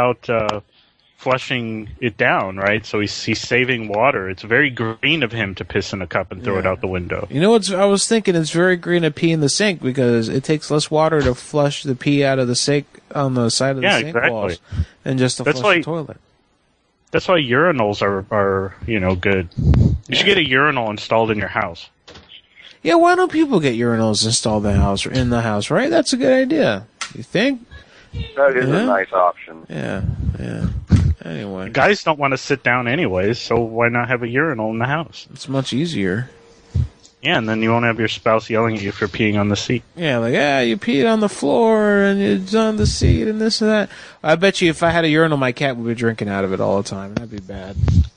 flushing it down, right? So he's saving water. It's very green of him to piss in a cup and throw it out the window. You know what I was thinking? It's very green to pee in the sink because it takes less water to flush the pee out of the sink on the side of the sink walls than just to flush the toilet. That's why urinals are good. You should get a urinal installed in your house. Yeah, why don't people get urinals installed in the house, right? That's a good idea. You think? That is a nice option. Yeah. Anyway. Guys don't want to sit down anyways, so why not have a urinal in the house? It's much easier. Yeah, and then you won't have your spouse yelling at you for peeing on the seat. Yeah, you peed on the floor and it's on the seat and this and that. I bet you if I had a urinal, my cat would be drinking out of it all the time. That'd be bad.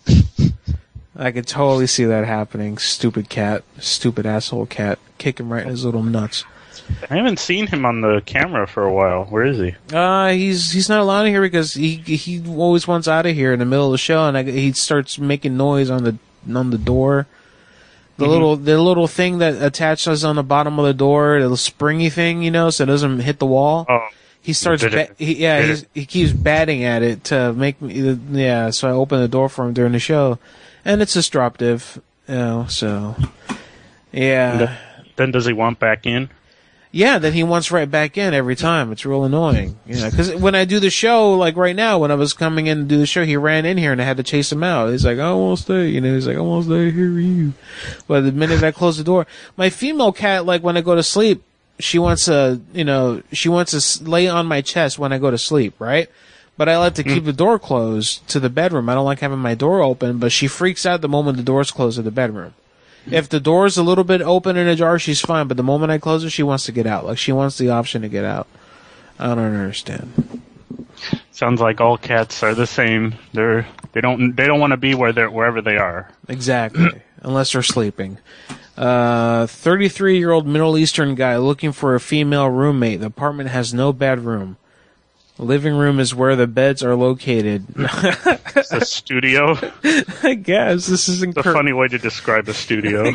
I could totally see that happening. Stupid asshole cat. Kick him right in his little nuts. I haven't seen him on the camera for a while. Where is he? He's not allowed here because he always wants out of here in the middle of the show, and he starts making noise on the door. The little thing that attaches on the bottom of the door, the springy thing, so it doesn't hit the wall. Oh. He starts. He keeps batting at it to make me. Yeah, so I open the door for him during the show, and it's disruptive. So yeah. Then does he want back in? Yeah, then he wants right back in every time. It's real annoying. Because when I do the show, like right now, when I was coming in to do the show, he ran in here and I had to chase him out. He's like, I won't stay. He's like, I won't stay here with you. But the minute I close the door, my female cat, like when I go to sleep, she wants to lay on my chest when I go to sleep, right? But I like to keep the door closed to the bedroom. I don't like having my door open, but she freaks out the moment the door's closed to the bedroom. If the door's a little bit open and ajar, she's fine, but the moment I close it, she wants to get out. Like, she wants the option to get out. I don't understand. Sounds like all cats are the same. They don't want to be wherever they are. Exactly. Unless they're sleeping. 33-year-old Middle Eastern guy looking for a female roommate. The apartment has no bedroom. The living room is where the beds are located. It's a studio? I guess. This is a funny way to describe a studio.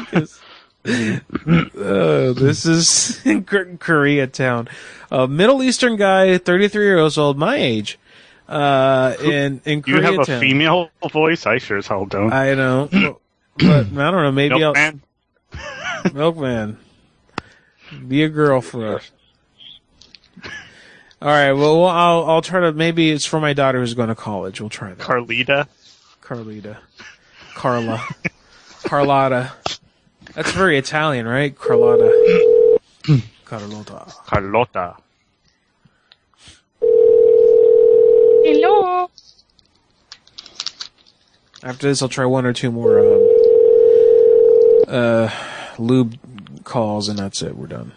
This is in Koreatown. A Middle Eastern guy, 33 years old, my age. In Koreatown. You have a female voice? I sure as hell don't. I know. But I don't know, maybe Milkman? Milkman. Be a girl for us. All right. Well, I'll try to. Maybe it's for my daughter who's going to college. We'll try that. Carlita. Carlotta. That's very Italian, right? Carlotta. Carlotta. Hello. After this, I'll try one or two more lube calls, and that's it. We're done.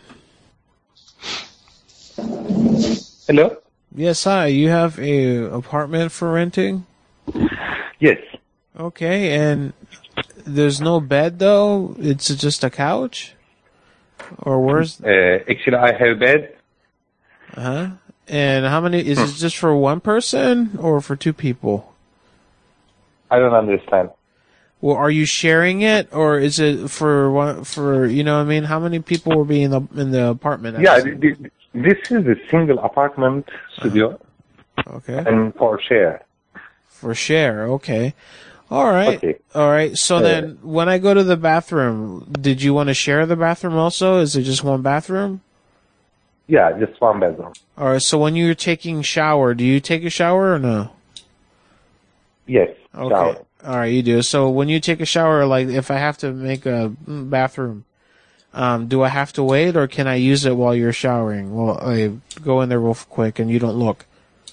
Hello? Yes, hi. You have a apartment for renting? Yes. Okay, and there's no bed, though? It's just a couch? Or where's... Actually, I have bed. Uh-huh. And how many... Is it just for one person or for two people? I don't understand. Well, are you sharing it, or is it for one, for, you know what I mean? How many people will be in the apartment? Yeah, this is a single apartment studio. Okay. And for share. For share, okay. All right. Okay. All right. So then, when I go to the bathroom, did you want to share the bathroom also? Is it just one bathroom? Yeah, just one bedroom. All right. So when you're taking shower, do you take a shower or no? Yes. Okay. Shower. All right, you do. So when you take a shower, like if I have to make a bathroom, do I have to wait, or can I use it while you're showering? Well, I go in there real quick and you don't look.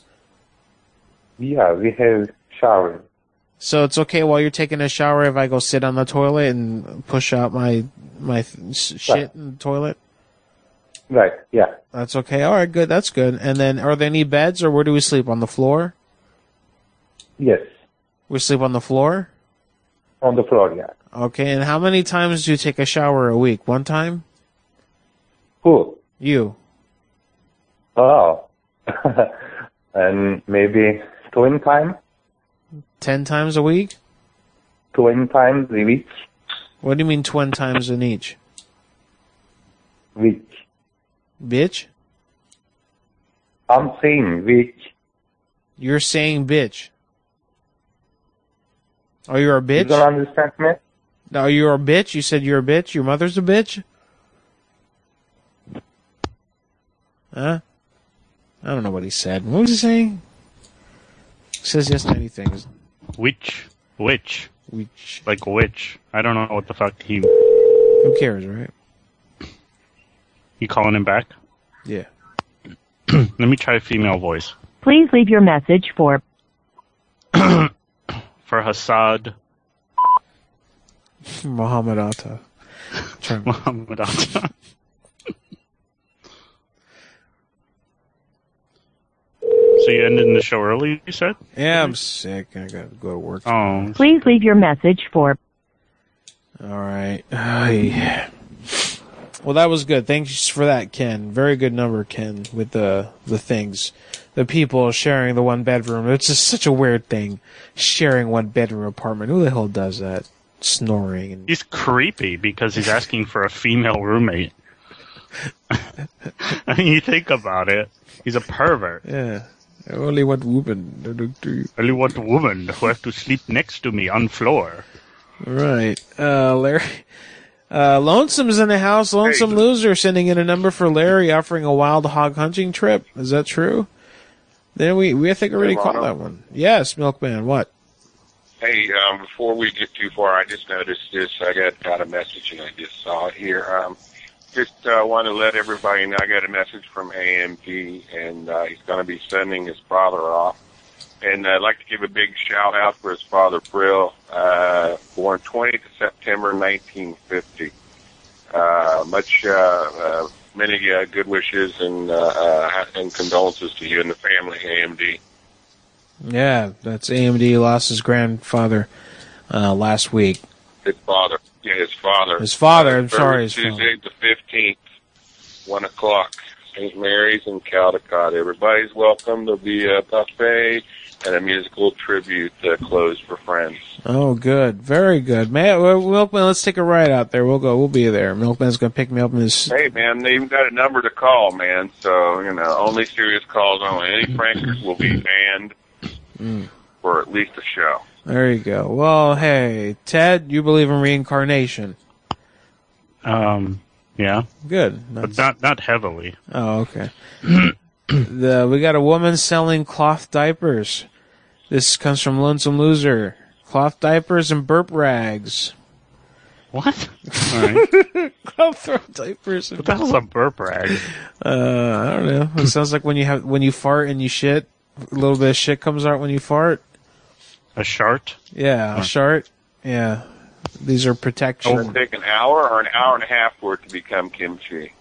Yeah, we have shower. So it's okay while you're taking a shower if I go sit on the toilet and push out my shit in the toilet? Right, yeah. That's okay. All right, good. That's good. And then, are there any beds, or where do we sleep? On the floor? Yes. We sleep on the floor? On the floor, yeah. Okay, and how many times do you take a shower a week? One time? Who? You. Oh. And maybe 20 times? 10 times a week? 20 times a week. What do you mean 20 times in each? Week. Bitch? I'm saying week. You're saying bitch. Are you a bitch? You don't understand me? No, you're a bitch? You said you're a bitch? Your mother's a bitch? Huh? I don't know what he said. What was he saying? He says yes to anything. Which? Which? Like which? I don't know what the fuck he... Who cares, right? You calling him back? Yeah. Let me try a female voice. Please leave your message for... For Hassad. Muhammad Atta. Muhammad Atta. So you ended the show early, you said? Yeah, I'm sick. I gotta go to work. Oh. Please leave your message for... All right. Well, that was good. Thanks for that, Ken. Very good number, Ken, with the things. The people sharing the one bedroom. It's just such a weird thing. Sharing one bedroom apartment. Who the hell does that? Snoring. And... He's creepy because he's asking for a female roommate. I mean, you think about it. He's a pervert. Yeah. I only want women. Only want women who have to sleep next to me on floor. Right. Larry. Lonesome's in the house. Lonesome Loser sending in a number for Larry offering a wild hog hunting trip. Is that true? Then we I think already called that one. Yes, Milkman. What? Hey, before we get too far, I just noticed this. I got a message and I just saw it here. just want to let everybody know I got a message from AMD, and he's going to be sending his father off. And I'd like to give a big shout out for his father, Brill, born 20th September 1950. Many good wishes and condolences to you and the family, AMD. Yeah, that's AMD lost his grandfather last week. His father. Yeah, his father. His father, I'm sorry. His Tuesday the 15th, 1 o'clock, St. Mary's in Caldecott. Everybody's welcome. There'll be a buffet and a musical tribute closed for friends. Oh, good. Very good. Man, Milkman, let's take a ride out there. We'll go. We'll be there. Milkman's going to pick me up in his... Hey, man, they even got a number to call, man. So, only serious calls only. Any prankers will be banned for at least a show. There you go. Well, hey, Ted, you believe in reincarnation? Yeah. Good. But not heavily. Oh, okay. We got a woman selling cloth diapers. This comes from Lonesome Loser. Cloth diapers and burp rags. What? All right. Cloth diapers. What the hell's a burp rag? I don't know. It sounds like when you fart and you shit, a little bit of shit comes out when you fart. A shart? Yeah, a shart. Yeah. These are protection. It'll take an hour or an hour and a half for it to become kimchi.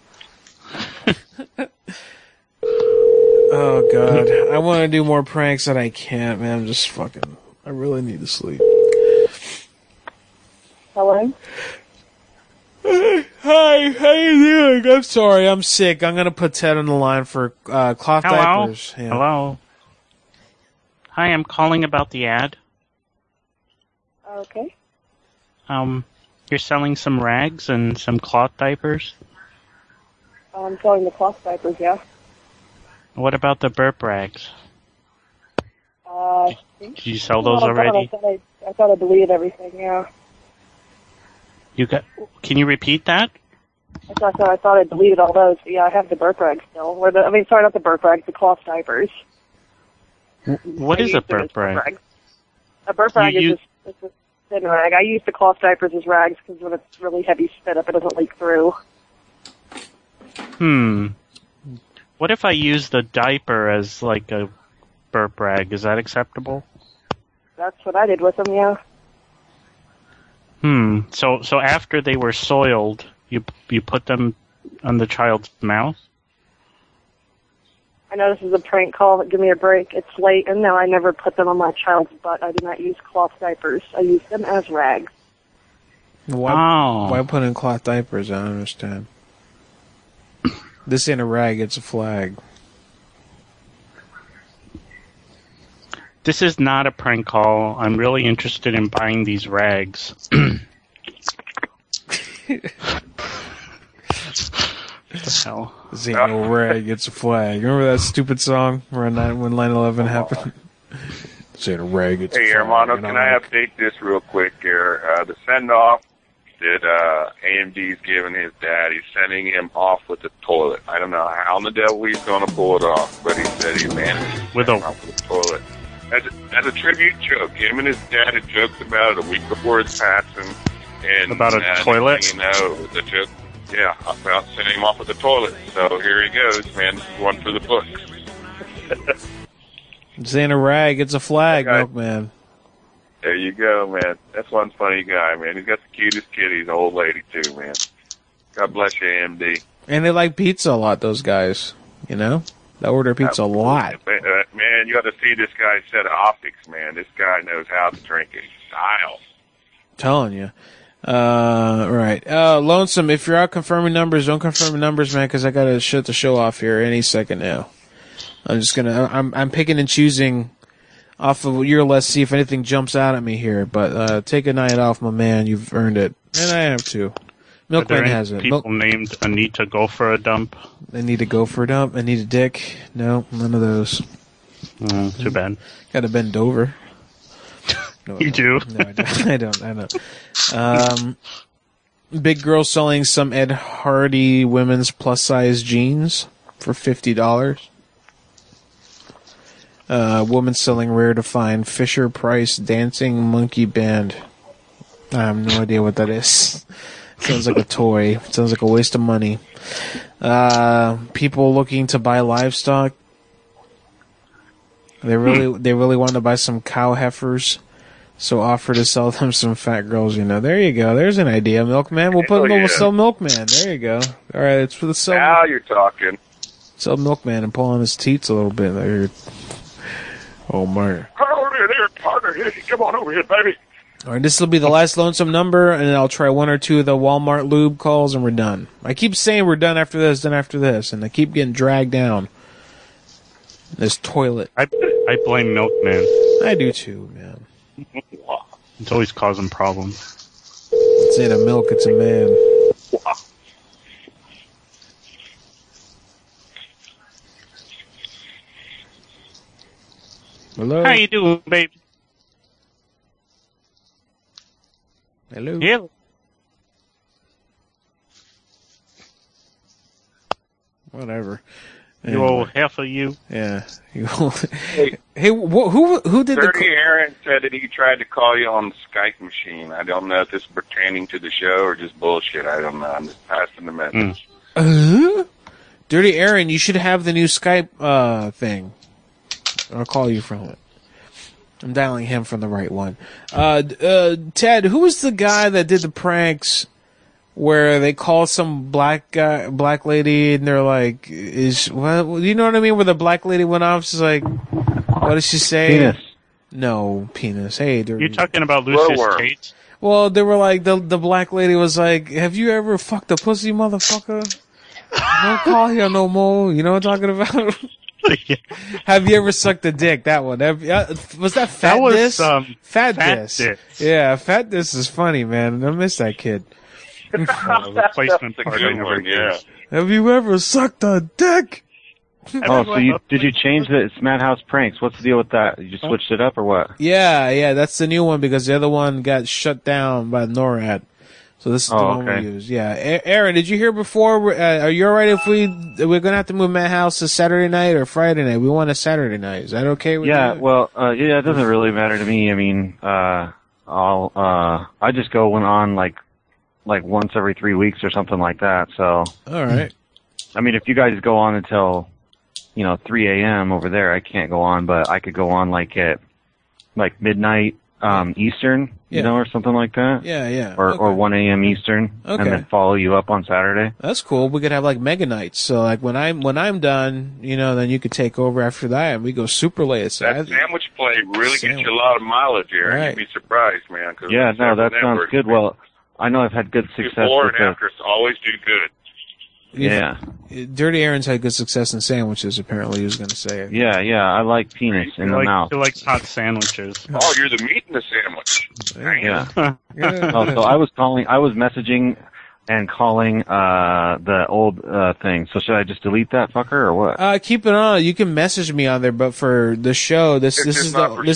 Oh, God. I want to do more pranks and I can't, man. I'm just fucking... I really need to sleep. Hello? Hi, how you doing? I'm sorry, I'm sick. I'm going to put Ted on the line for cloth diapers. Yeah. Hello? Hi, I'm calling about the ad. Okay. You're selling some rags and some cloth diapers? I'm selling the cloth diapers, yeah. What about the burp rags? Did you sell those already? I thought I deleted everything, yeah. Can you repeat that? I thought I deleted all those. Yeah, I have the burp rags still. Sorry, not the burp rags, the cloth diapers. What is a burp rag? A burp rag is just a thin rag. I use the cloth diapers as rags because when it's really heavy spit up, it doesn't leak through. What if I use the diaper as like a burp rag? Is that acceptable? That's what I did with them, yeah. So after they were soiled, you put them on the child's mouth? I know this is a prank call, but give me a break. It's late, and no, I never put them on my child's butt. I do not use cloth diapers. I use them as rags. Why put in cloth diapers? I don't understand. This ain't a rag, it's a flag. This is not a prank call. I'm really interested in buying these rags. What the hell? This ain't no rag, it's a flag. Remember that stupid song when 9/11 happened? This ain't a rag, it's a flag. Hey, Hermano, can I update this real quick here? The send-off that AMD's giving his dad, he's sending him off with the toilet. I don't know how in the devil he's going to pull it off, but he said he managed to off with the toilet. As a tribute joke. Him and his dad had joked about it a week before his passing. And, about a toilet? You know, the joke, yeah, about sending him off with the toilet. So here he goes, man. This is one for the books. This ain't a rag, it's a flag, Milkman. There you go, man. That's one funny guy, man. He's got the cutest kitty, the old lady, too, man. God bless you, AMD. And they like pizza a lot, those guys. You know? They order pizza a lot. Man, you got to see this guy's set of optics, man. This guy knows how to drink it. Style. Telling you. Right. Lonesome, if you're out confirming numbers, don't confirm the numbers, man, because I got to shut the show off here any second now. I'm picking and choosing off of your list, see if anything jumps out at me here. But take a night off, my man. You've earned it. And I have too. Milkman has it. People named Anita Go for a Dump? They need to go for a dump. I need a dick. No, none of those. Too bad. Got to bend over. No, you do? No, I don't. I know. Big girl selling some Ed Hardy women's plus size jeans for $50. Woman selling rare to find Fisher Price dancing monkey band. I have no idea what that is. Sounds like a toy. Sounds like a waste of money. People looking to buy livestock. They really want to buy some cow heifers. So offer to sell them some fat girls, There you go. There's an idea, Milkman. We'll sell Milkman. There you go. All right, it's for the sell. Now you're talking. Sell Milkman and pull on his teats a little bit. There. Oh my. Come over here, partner. Come on over here, baby. All right, this will be the last lonesome number, and then I'll try one or two of the Walmart lube calls, and we're done. I keep saying we're done after this, and I keep getting dragged down this toilet. I blame Milkman. I do too, man. It's always causing problems. It's ain't a milk, it's a man. Hello? How you doing, baby? Hello? Yeah. Whatever. You old half of you. Yeah. Hey, who did Dirty Aaron said that he tried to call you on the Skype machine. I don't know if this is pertaining to the show or just bullshit. I don't know. I'm just passing the message. Dirty Aaron, you should have the new Skype thing. I'll call you from it. I'm dialing him from the right one. Ted, who was the guy that did the pranks where they call some black lady, and they're like, well, you know what I mean? Where the black lady went off, she's like, what did she say? Penis. No, penis. Hey, you're talking about Lucius Tate? Well, they were like, the black lady was like, have you ever fucked a pussy, motherfucker? Don't call here no more. You know what I'm talking about? Yeah. Have you ever sucked a dick? That one. Was that Fat That was, Dis? Fat Dis. Dis. Yeah, Fat Dis is funny, man. I miss that kid. Replacement That's a good one, yeah. Have you ever sucked a dick? Oh, so did you change the It's Madhouse Pranks? What's the deal with that? You just switched it up or what? Yeah, that's the new one because the other one got shut down by NORAD. So this is the one we use. Yeah. Aaron, did you hear before? Are you alright if we're gonna have to move Madhouse to Saturday night or Friday night? We want a Saturday night. Is that okay with you? Well, it doesn't really matter to me. I mean, I just go on like once every 3 weeks or something like that. So. All right. I mean, if you guys go on until 3 a.m. over there, I can't go on, but I could go on at midnight Eastern, or something like that. Yeah. Or 1 a.m. Eastern, and then follow you up on Saturday. That's cool. We could have mega nights. So when I'm done, then you could take over after that, and we go super late. So that sandwich play really gets you a lot of mileage here. Right. You'd be surprised, man. Yeah, no, that sounds good. Well, I know I've had good success before with and after always do good. Yeah. Dirty Aaron's had good success in sandwiches, apparently, he was going to say. Yeah, I like penis in the mouth. He likes hot sandwiches. Oh, you're the meat in the sandwich. Yeah. So I was messaging and calling the old thing. So should I just delete that fucker or what? Keep it on. You can message me on there, but for the show, this is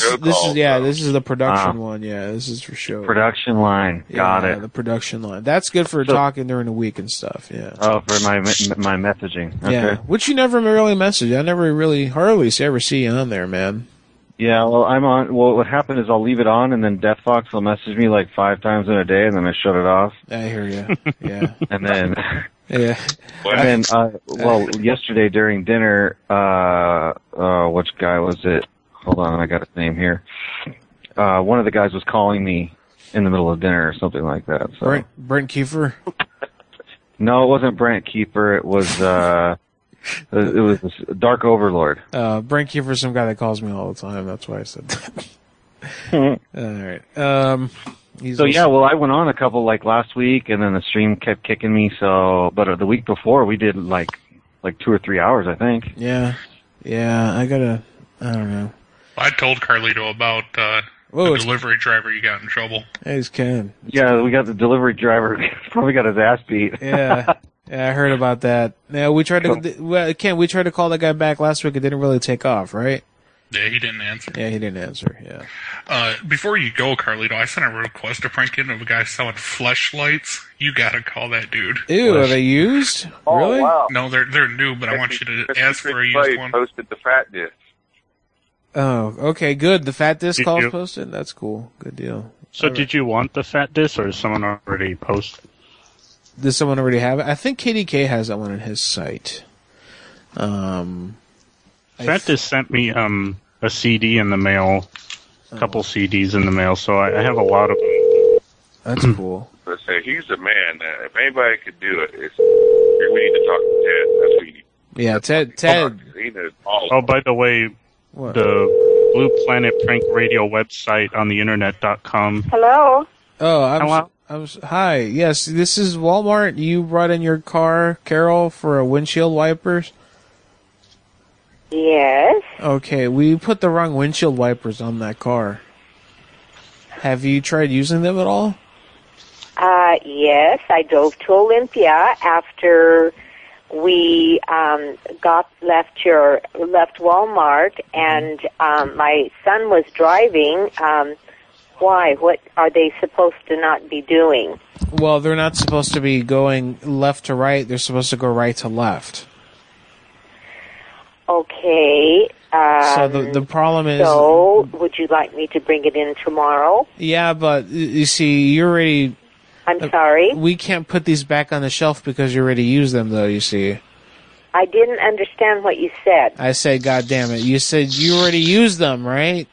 the production one. Yeah, this is for show. Production line. Got it. The production line. That's good for talking during the week and stuff. Yeah. Oh, for my messaging. Okay. Yeah, which you never really message. I never really hardly ever see you on there, man. Yeah, well, I'm on. Well, what happened is I'll leave it on, and then DeathFox will message me 5 times in a day, and then I shut it off. I hear you. Yeah. And then, yeah. And then, yesterday during dinner, which guy was it? Hold on, I got his name here. One of the guys was calling me in the middle of dinner or something like that. So. Brent Kiefer? No, it wasn't Brent Kiefer. It was. It was Dark Overlord. Brent Kiefer's some guy that calls me all the time. That's why I said that. All right. I went on a couple last week, and then the stream kept kicking me. But the week before we did like 2 or 3 hours, I think. Yeah. I don't know. I told Carlito about the delivery driver you got in trouble. Hey, he's Ken. Yeah, we got the delivery driver. Probably got his ass beat. Yeah. Yeah, I heard about that. Yeah, we tried to call that guy back last week. It didn't really take off, right? Yeah, he didn't answer. Yeah, he didn't answer. Yeah. Before you go, Carlito, I sent a request to prank in of a guy selling fleshlights. You gotta call that dude. Ew, are they used? Oh, really? Wow. No, they're new, but I want you to ask for a used one. Posted the fat disc. Oh, okay, good. The fat disc calls posted? That's cool. Good deal. So did you want the fat disc, or is someone already posted? does someone already have it? I think KDK has that one on his site. Francis sent me a CD in the mail, a couple CDs in the mail, so I have a lot of them. That's cool. Let's say he's the man. If anybody could do it, we need to talk to Ted. That's what you need. Yeah, Ted. He knows all Oh, by the way, What? the Blue Planet Prank Radio website on the internet.com. Hello? Oh, Hello? hi. Yes, this is Walmart. You brought in your car, Carol, for a windshield wipers? Yes. Okay, we put the wrong windshield wipers on that car. Have you tried using them at all? Yes, I drove to Olympia after we left Walmart, and my son was driving. Why? What are they supposed to not be doing? Well, they're not supposed to be going left to right. They're supposed to go right to left. Okay. So the problem is... So, would you like me to bring it in tomorrow? Yeah, but you see, you already... I'm sorry? We can't put these back on the shelf because you already used them, though, you see. I didn't understand what you said. I said, God damn it. You said you already used them, right?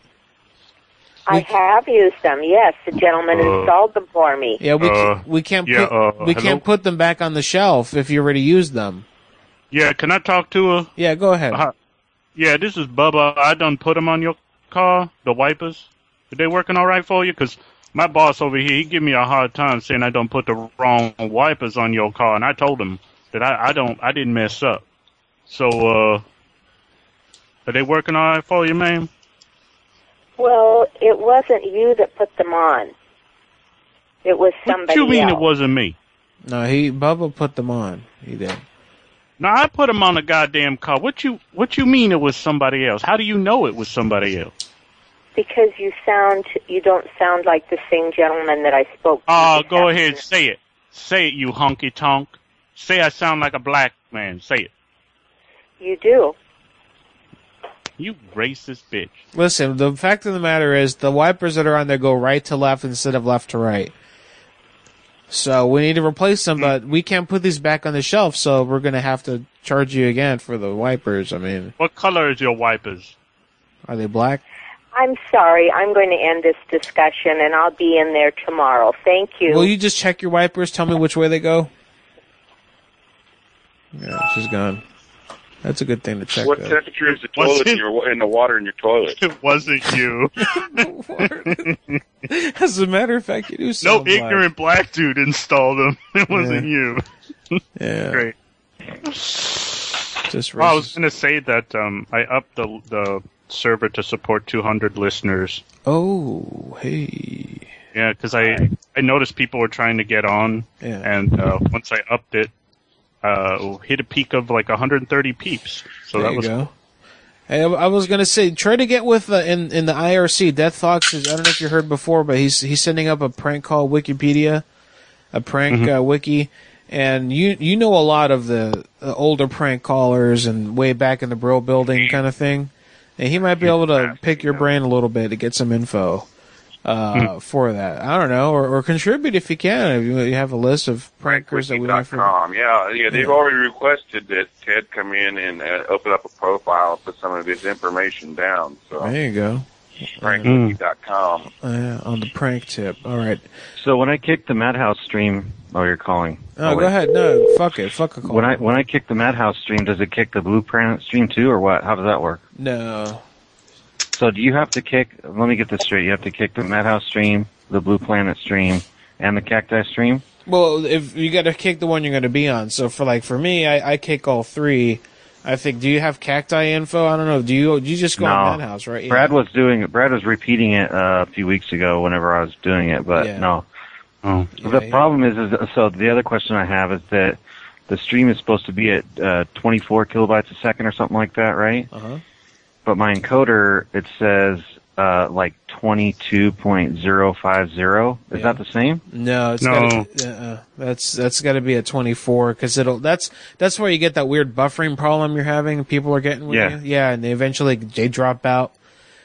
I have used them, yes. The gentleman installed them for me. Yeah, we can't put them back on the shelf if you already used them. Yeah, can I talk to her? Yeah, go ahead. Yeah, this is Bubba. I done put them on your car, the wipers. Are they working all right for you? Because my boss over here, he give me a hard time saying I done put the wrong wipers on your car, and I told him that I didn't mess up. So, are they working all right for you, ma'am? Well, it wasn't you that put them on. It was somebody else. What you mean it wasn't me? No, Bubba put them on. He did. No, I put them on the goddamn car. What you mean it was somebody else? How do you know it was somebody else? Because you don't sound like the same gentleman that I spoke to. Oh, go ahead, say it. Say it, you honky tonk. Say I sound like a black man. Say it. You do. You racist bitch. Listen, the fact of the matter is the wipers that are on there go right to left instead of left to right. So we need to replace them, but we can't put these back on the shelf, so we're going to have to charge you again for the wipers. I mean... What color is your wipers? Are they black? I'm sorry. I'm going to end this discussion, and I'll be in there tomorrow. Thank you. Will you just check your wipers? Tell me which way they go? Yeah, she's gone. That's a good thing to check. What temperature is the toilet in the water in your toilet? It wasn't you. As a matter of fact, you do sound No ignorant black dude installed them. It wasn't you. Yeah. Great. Just I was going to say that I upped the server to support 200 listeners. Oh, hey. Yeah, because I noticed people were trying to get on, and once I upped it, hit a peak of like 130 peeps. So there that was you go. Hey, I was gonna say, try to get with in the IRC. Death Fox is, I don't know if you heard before, but he's sending up a prank call Wikipedia, a prank wiki, and you know a lot of the older prank callers and way back in the Brill Building kind of thing, and he might be able to pick your brain a little bit to get some info. For that, I don't know, or contribute if you can. If you have a list of prankers that we like from. Yeah, they've already requested that Ted come in and open up a profile and put some of his information down. So there you go. Prankwiki.com. On the prank tip. All right. So when I kicked the Madhouse stream, you're calling. Go ahead. No, fuck it. Fuck a call. When I kick the Madhouse stream, does it kick the Blue Planet stream too, or what? How does that work? No. So do you have to kick, let me get this straight, you have to kick the Madhouse stream, the Blue Planet stream, and the Cacti stream? Well, if you got to kick the one you're going to be on. So for me, I kick all three. I think, do you have Cacti info? I don't know. Do you just go on Madhouse, right? Brad was repeating it a few weeks ago whenever I was doing it, but no. Oh. The problem is, so the other question I have is that the stream is supposed to be at 24 kilobytes a second or something like that, right? Uh-huh. But my encoder, it says like 22.050. Is that the same? No, it's that's got to be a 24 because that's where you get that weird buffering problem you're having. People are getting with you. Yeah, and they drop out.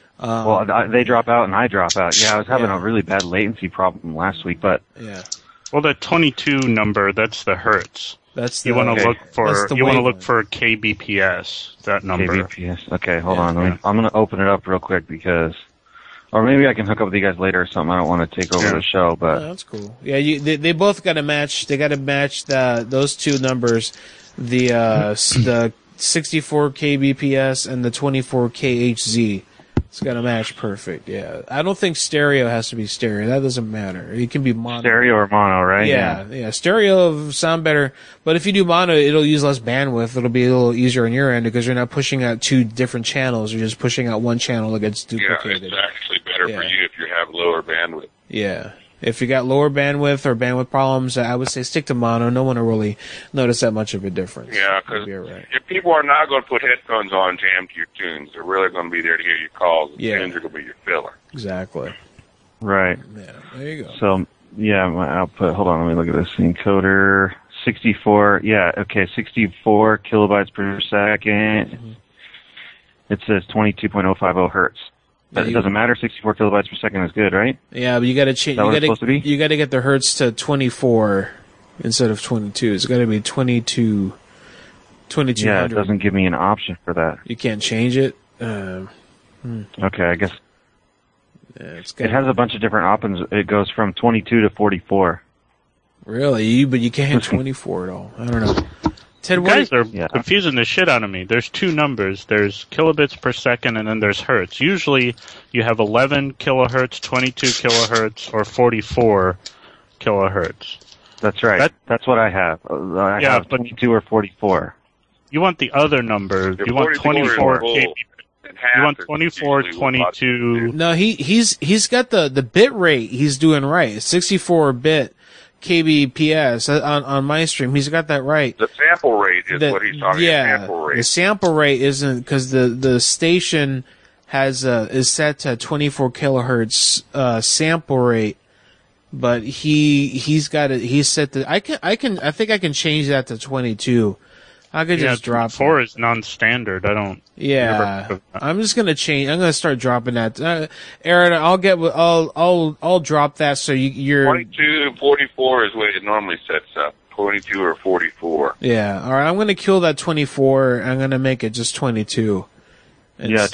Well, they drop out and I drop out. Yeah, I was having a really bad latency problem last week, but Well, that 22 number, that's the hertz. That's you want to look for wavelength. kbps. That number. kbps. Okay, hold on. I'm going to open it up real quick because, or maybe I can hook up with you guys later or something. I don't want to take over the show, but that's cool. Yeah, they both got to match. They got to match those two numbers, the 64 kbps and the 24 khz. It's got to match perfect. Yeah, I don't think stereo has to be stereo. That doesn't matter. It can be mono. Stereo or mono, right? Yeah. Stereo will sound better, but if you do mono, it'll use less bandwidth. It'll be a little easier on your end because you're not pushing out two different channels. You're just pushing out one channel that gets duplicated. Yeah, it's actually better for you if you have lower bandwidth. Yeah. If you got lower bandwidth or bandwidth problems, I would say stick to mono. No one will really notice that much of a difference. Yeah, because if people are not going to put headphones on jam to your tunes, they're really going to be there to hear your calls. The tunes are going to be your filler. Exactly. Right. Yeah, there you go. So, yeah, my output, hold on, let me look at this. Encoder, 64, 64 kilobytes per second. Mm-hmm. It says 22.050 hertz. But it doesn't matter. 64 kilobytes per second is good, right? Yeah, but you got to change. You got to get the hertz to 24 instead of 22. It's got to be 22. 2200. Yeah, it doesn't give me an option for that. You can't change it. Okay, I guess it has a bunch of different options. It goes from 22 to 44. Really? But you can't hit 24 at all. I don't know. Ted, you guys are confusing the shit out of me. There's two numbers. There's kilobits per second, and then there's hertz. Usually, you have 11 kilohertz, 22 kilohertz, or 44 kilohertz. That's right. That's what I have. I have 22 or 44. You want the other number. You want 24 kbps. You want 24, 22. No, he's got the bit rate. He's doing right. 64-bit. kbps on my stream. He's got that right. The sample rate is what he's talking about. Yeah, Sample rate. the sample rate isn't because the station has is set to 24 kilohertz sample rate, but he's got it. He's set to. I think I can change that to 22. I could just drop 4 is non-standard. I don't. Yeah, I'm just gonna change. I'm gonna start dropping that. Aaron, I'll drop that so you're 22 and 44 is what it normally sets up. 22 or 44. Yeah. All right. I'm gonna kill that 24. I'm gonna make it just 22. Yeah,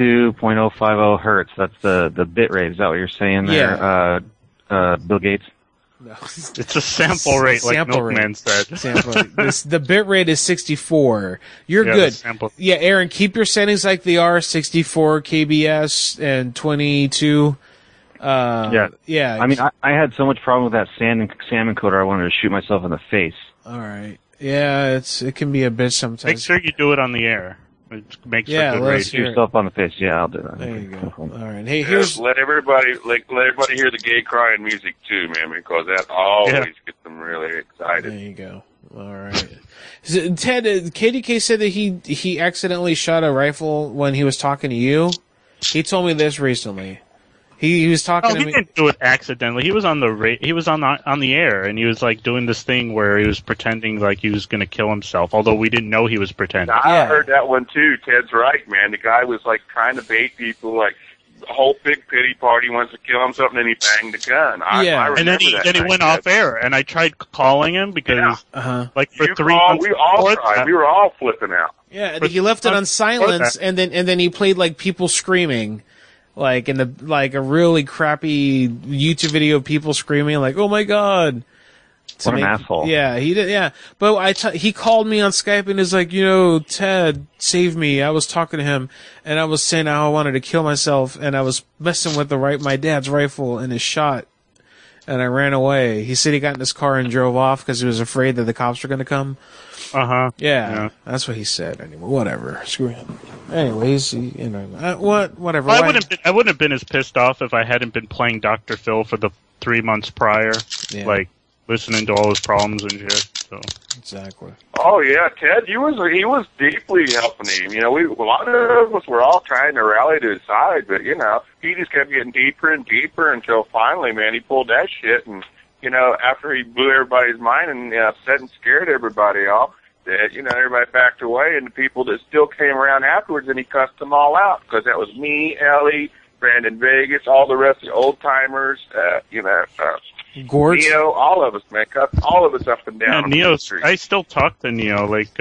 22.050 hertz. That's the bit rate. Is that what you're saying there? Yeah. Bill Gates. No. It's a sample rate, like Milkman said. The bit rate is 64. You're good. Yeah, Aaron, keep your settings like they are, 64 kbs and 22. Yeah. I mean, I had so much problem with that salmon encoder, I wanted to shoot myself in the face. All right. Yeah, it can be a bitch sometimes. Make sure you do it on the air. It makes for good radio. Shoot yourself on the face. Yeah, I'll do that. There you go. All right. Hey, let everybody hear the gay crying music too, man, because that always gets them really excited. There you go. All right. Ted, KDK said that he accidentally shot a rifle when he was talking to you. He told me this recently. He was talking to me. He didn't do it accidentally. He was on the air, and he was like doing this thing where he was pretending like he was going to kill himself, although we didn't know he was pretending. I heard that one too. Ted's right, man. The guy was like trying to bait people, like a whole big pity party wants to kill himself, and then he banged the gun. I and then he went off air, and I tried calling him because like for 3 months we all tried. We were all flipping out. Yeah, and he left it on silence, and then he played like people screaming. Like in a really crappy YouTube video of people screaming like, "Oh my god!" What an asshole! Yeah, he did. Yeah, but he called me on Skype and is like, Ted, save me. I was talking to him and I was saying how I wanted to kill myself and I was messing with my dad's rifle and it shot and I ran away. He said he got in his car and drove off because he was afraid that the cops were going to come. Yeah, that's what he said. Anyway, whatever. Screw him. Anyways, whatever. Well, I wouldn't have been as pissed off if I hadn't been playing Dr. Phil for the 3 months prior, like listening to all his problems and shit. So exactly. Oh yeah, Ted, he was deeply helping him. A lot of us were all trying to rally to his side, but he just kept getting deeper and deeper until finally, man, he pulled that shit and. After he blew everybody's mind and upset and scared everybody off, that, everybody backed away, and the people that still came around afterwards, and he cussed them all out, because that was me, Ellie, Brandon Vegas, all the rest of the old-timers, Gort? Neo, all of us, man. Cut all of us up and down. Yeah, on Neo. the street. I still talk to Neo. Like,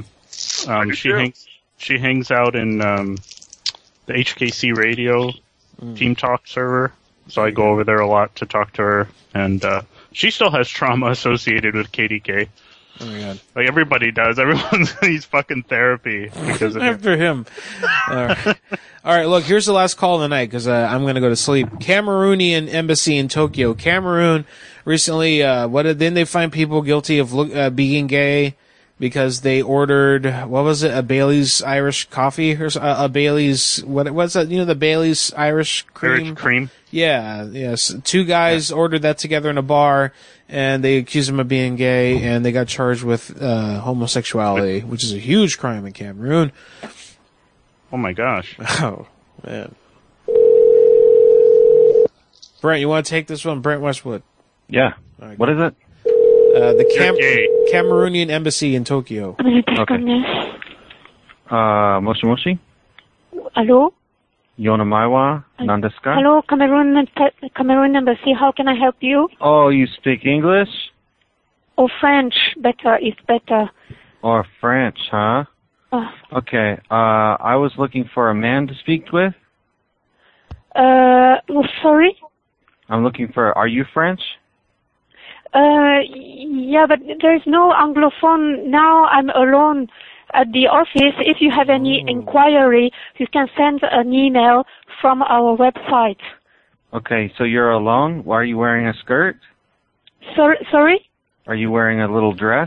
she hangs out in the HKC radio team talk server. So I go over there a lot to talk to her, and she still has trauma associated with KDK. Oh my god! Like everybody does. Everyone needs fucking therapy because of After him. All right. Look, here's the last call of the night because I'm going to go to sleep. Cameroonian embassy in Tokyo. Cameroon recently. Didn't they find people guilty of being gay because they ordered what was it? A Bailey's Irish coffee or a Bailey's what was that? You know the Bailey's Irish cream. Irish cream. Yeah. Yes. Two guys ordered that together in a bar. And they accused him of being gay, and they got charged with homosexuality, which is a huge crime in Cameroon. Oh my gosh! Oh man, Brent, you want to take this one, Brent Westwood? Yeah. Right, what is it? The Cameroonian embassy in Tokyo. Okay. Moshi Moshi. Hello. Yonamaiwa Nandeska. Hello, Cameroon embassy. How can I help you? Oh, you speak English? Oh, French. Better. It's better. Or French, huh? Okay. I was looking for a man to speak with. Sorry? I'm looking for. Are you French? Yeah, but there is no Anglophone. Now I'm alone at the office. If you have any inquiry, you can send an email from our website. Okay, so you're alone? Why are you wearing a skirt? Sorry? Are you wearing a little dress?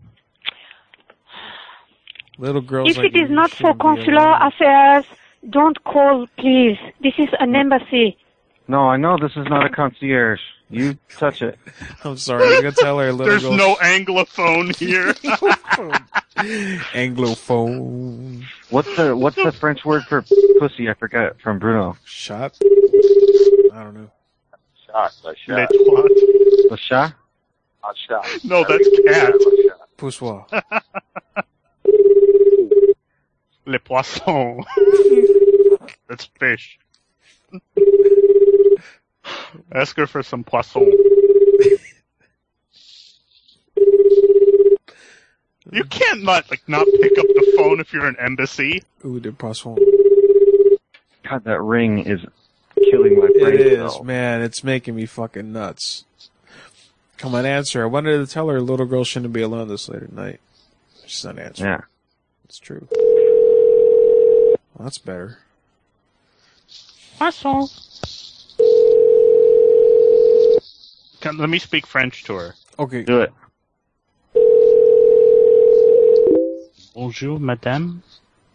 Little girls. If it is not for consular affairs, don't call, please. This is an embassy. No, I know this is not a concierge. You touch it. I'm sorry. I'm gonna tell her. There's no Anglophone here. Anglophone. What's the French word for pussy? I forgot from Bruno. Shot. I don't know. Shot. Le chat? Shot. No, that's cat. Poussoir. Le poisson. That's fish. Ask her for some poisson. You can't not pick up the phone if you're an embassy. Ooh, the poisson. God, that ring is killing my brain. It is, man. It's making me fucking nuts. Come on, answer. I wanted to tell her little girl shouldn't be alone this late at night. She's not answering. Yeah. It's true. Well, that's better. Poisson. Let me speak French to her. Okay. Do it. Bonjour, madame.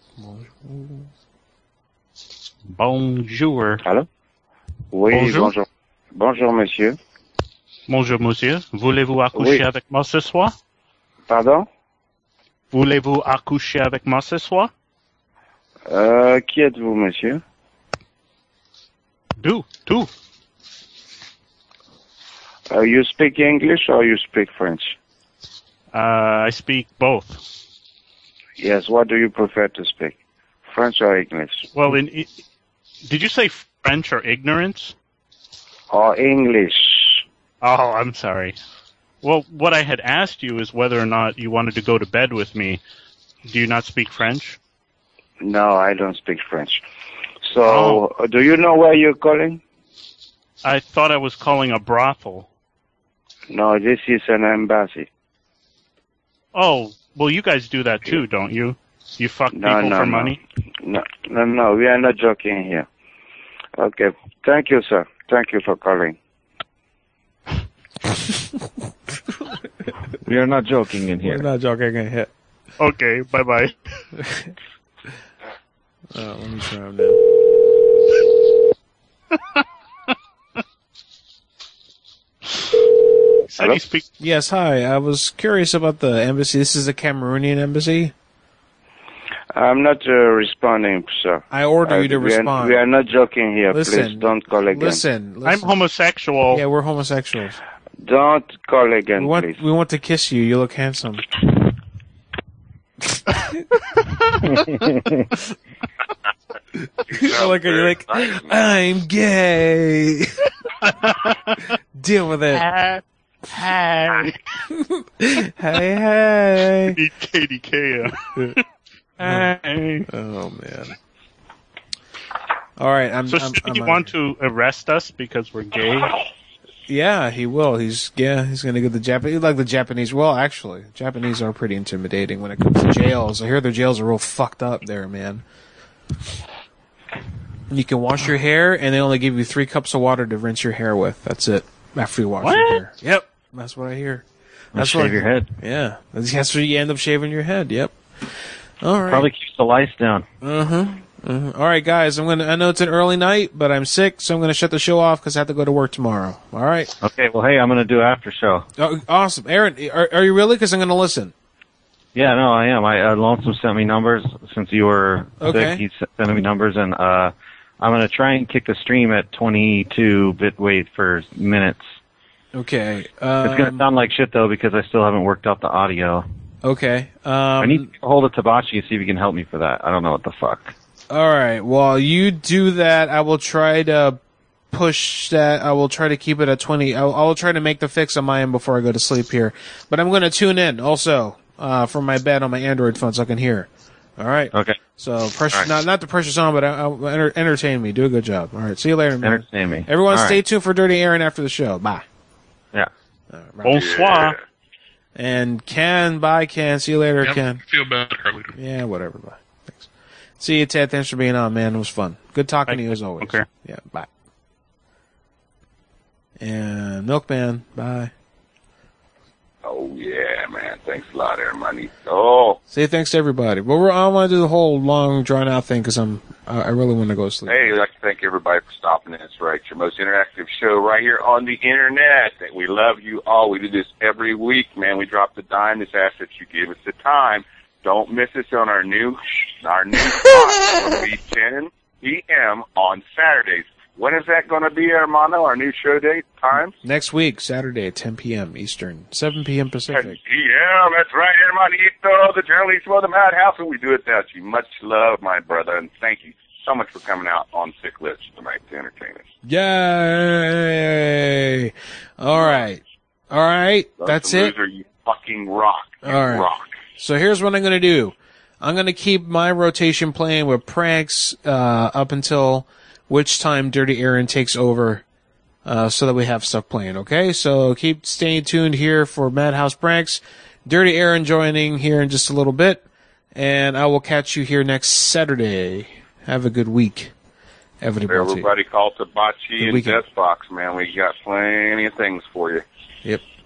Bonjour. Allô? Oui, bonjour. Bonjour, monsieur. Bonjour, monsieur. Voulez-vous accoucher avec moi ce soir? Pardon? Voulez-vous accoucher avec moi ce soir? Qui êtes-vous, monsieur? Tout. You speak English or you speak French? I speak both. Yes, what do you prefer to speak? French or English? Well, did you say French or ignorance? Or English? Oh, I'm sorry. Well, what I had asked you is whether or not you wanted to go to bed with me. Do you not speak French? No, I don't speak French. So, do you know where you're calling? I thought I was calling a brothel. No, this is an embassy. Oh, well, you guys do that too, don't you? You fuck people for money? No, we are not joking here. Okay, thank you, sir. Thank you for calling. We are not joking in here. We're not joking in here. Okay, bye-bye. Let me try him now. Hello? Yes, hi. I was curious about the embassy. This is the Cameroonian embassy? I'm not responding, sir. I order you to respond. We are not joking here. Listen, Please don't call again. Listen. I'm homosexual. Yeah, we're homosexuals. Don't call again, please. We want to kiss you. You look handsome. You're like, I'm gay. Deal with it. Hey. Hey. Need KDK. Hey. Oh, man. All right. So you want to arrest us because we're gay? Yeah, he will. He's going to get the Japanese. Like the Japanese. Well, actually, Japanese are pretty intimidating when it comes to jails. I hear their jails are real fucked up there, man. You can wash your hair, and they only give you 3 cups of water to rinse your hair with. That's it. After you wash your hair. Yep. That's what I hear. That's shave your head. Yeah. That's what you end up shaving your head. Yep. All right. Probably keeps the lice down. All right, guys. I know it's an early night, but I'm sick, so I'm going to shut the show off because I have to go to work tomorrow. All right. Okay. Well, hey, I'm going to do after show. Oh, awesome, Aaron. Are you really? Because I'm going to listen. Yeah, no, I am. Lonesome sent me numbers since you were Okay. sick. He sent me numbers, and I'm going to try and kick the stream at 22 bit weight for minutes. Okay. It's going to sound like shit though because I still haven't worked out the audio. Okay. I need to get a hold of Tabachi and see if he can help me for that. I don't know what the fuck. All right. While you do that, I will try to push that. I will try to keep it at 20. I will try to make the fix on my end before I go to sleep here. But I'm going to tune in also from my bed on my Android phone so I can hear. All right. Okay. So pressure, not the pressure's on, but entertain me. Do a good job. All right. See you later, man. Entertain me. Everyone, All stay right. tuned for Dirty Aaron after the show. Bye. Yeah. Bonsoir. And Ken, bye, Ken. See you later, Yep, Ken. feel better later. Yeah, whatever. Bye. Thanks. See you, Ted. Thanks for being on, man. It was fun. Good talking to you as always. Okay. Yeah, bye. And Milkman, bye. Oh, yeah, man. Thanks a lot, everybody. Oh. Say thanks to everybody. Well, I want to do the whole long, drawn-out thing because I really want to go to sleep. Hey, I'd like to thank everybody for stopping in. That's right. Your most interactive show right here on the internet. We love you all. We do this every week, man. We drop the dime. This ass that you give us the time. Don't miss us on our new spot. It's going to be 10 p.m. on Saturdays. When is that going to be, Armando, our new show date, time? Next week, Saturday at 10 p.m. Eastern, 7 p.m. Pacific. Yeah, that's right, Hermanito, the journalist for the Madhouse, and we do it without you. Much love, my brother, and thank you so much for coming out on Sick Lips tonight to entertain us. Yay! All right. That's it. Loser, you fucking rock. You All right. rock. So here's what I'm going to do. I'm going to keep my rotation playing with pranks up until which time Dirty Aaron takes over so that we have stuff playing, okay? So keep staying tuned here for Madhouse Pranks. Dirty Aaron joining here in just a little bit. And I will catch you here next Saturday. Have a good week, everybody. Everybody call Tabachi Good and weekend. Deathbox, man. We got plenty of things for you. Yep.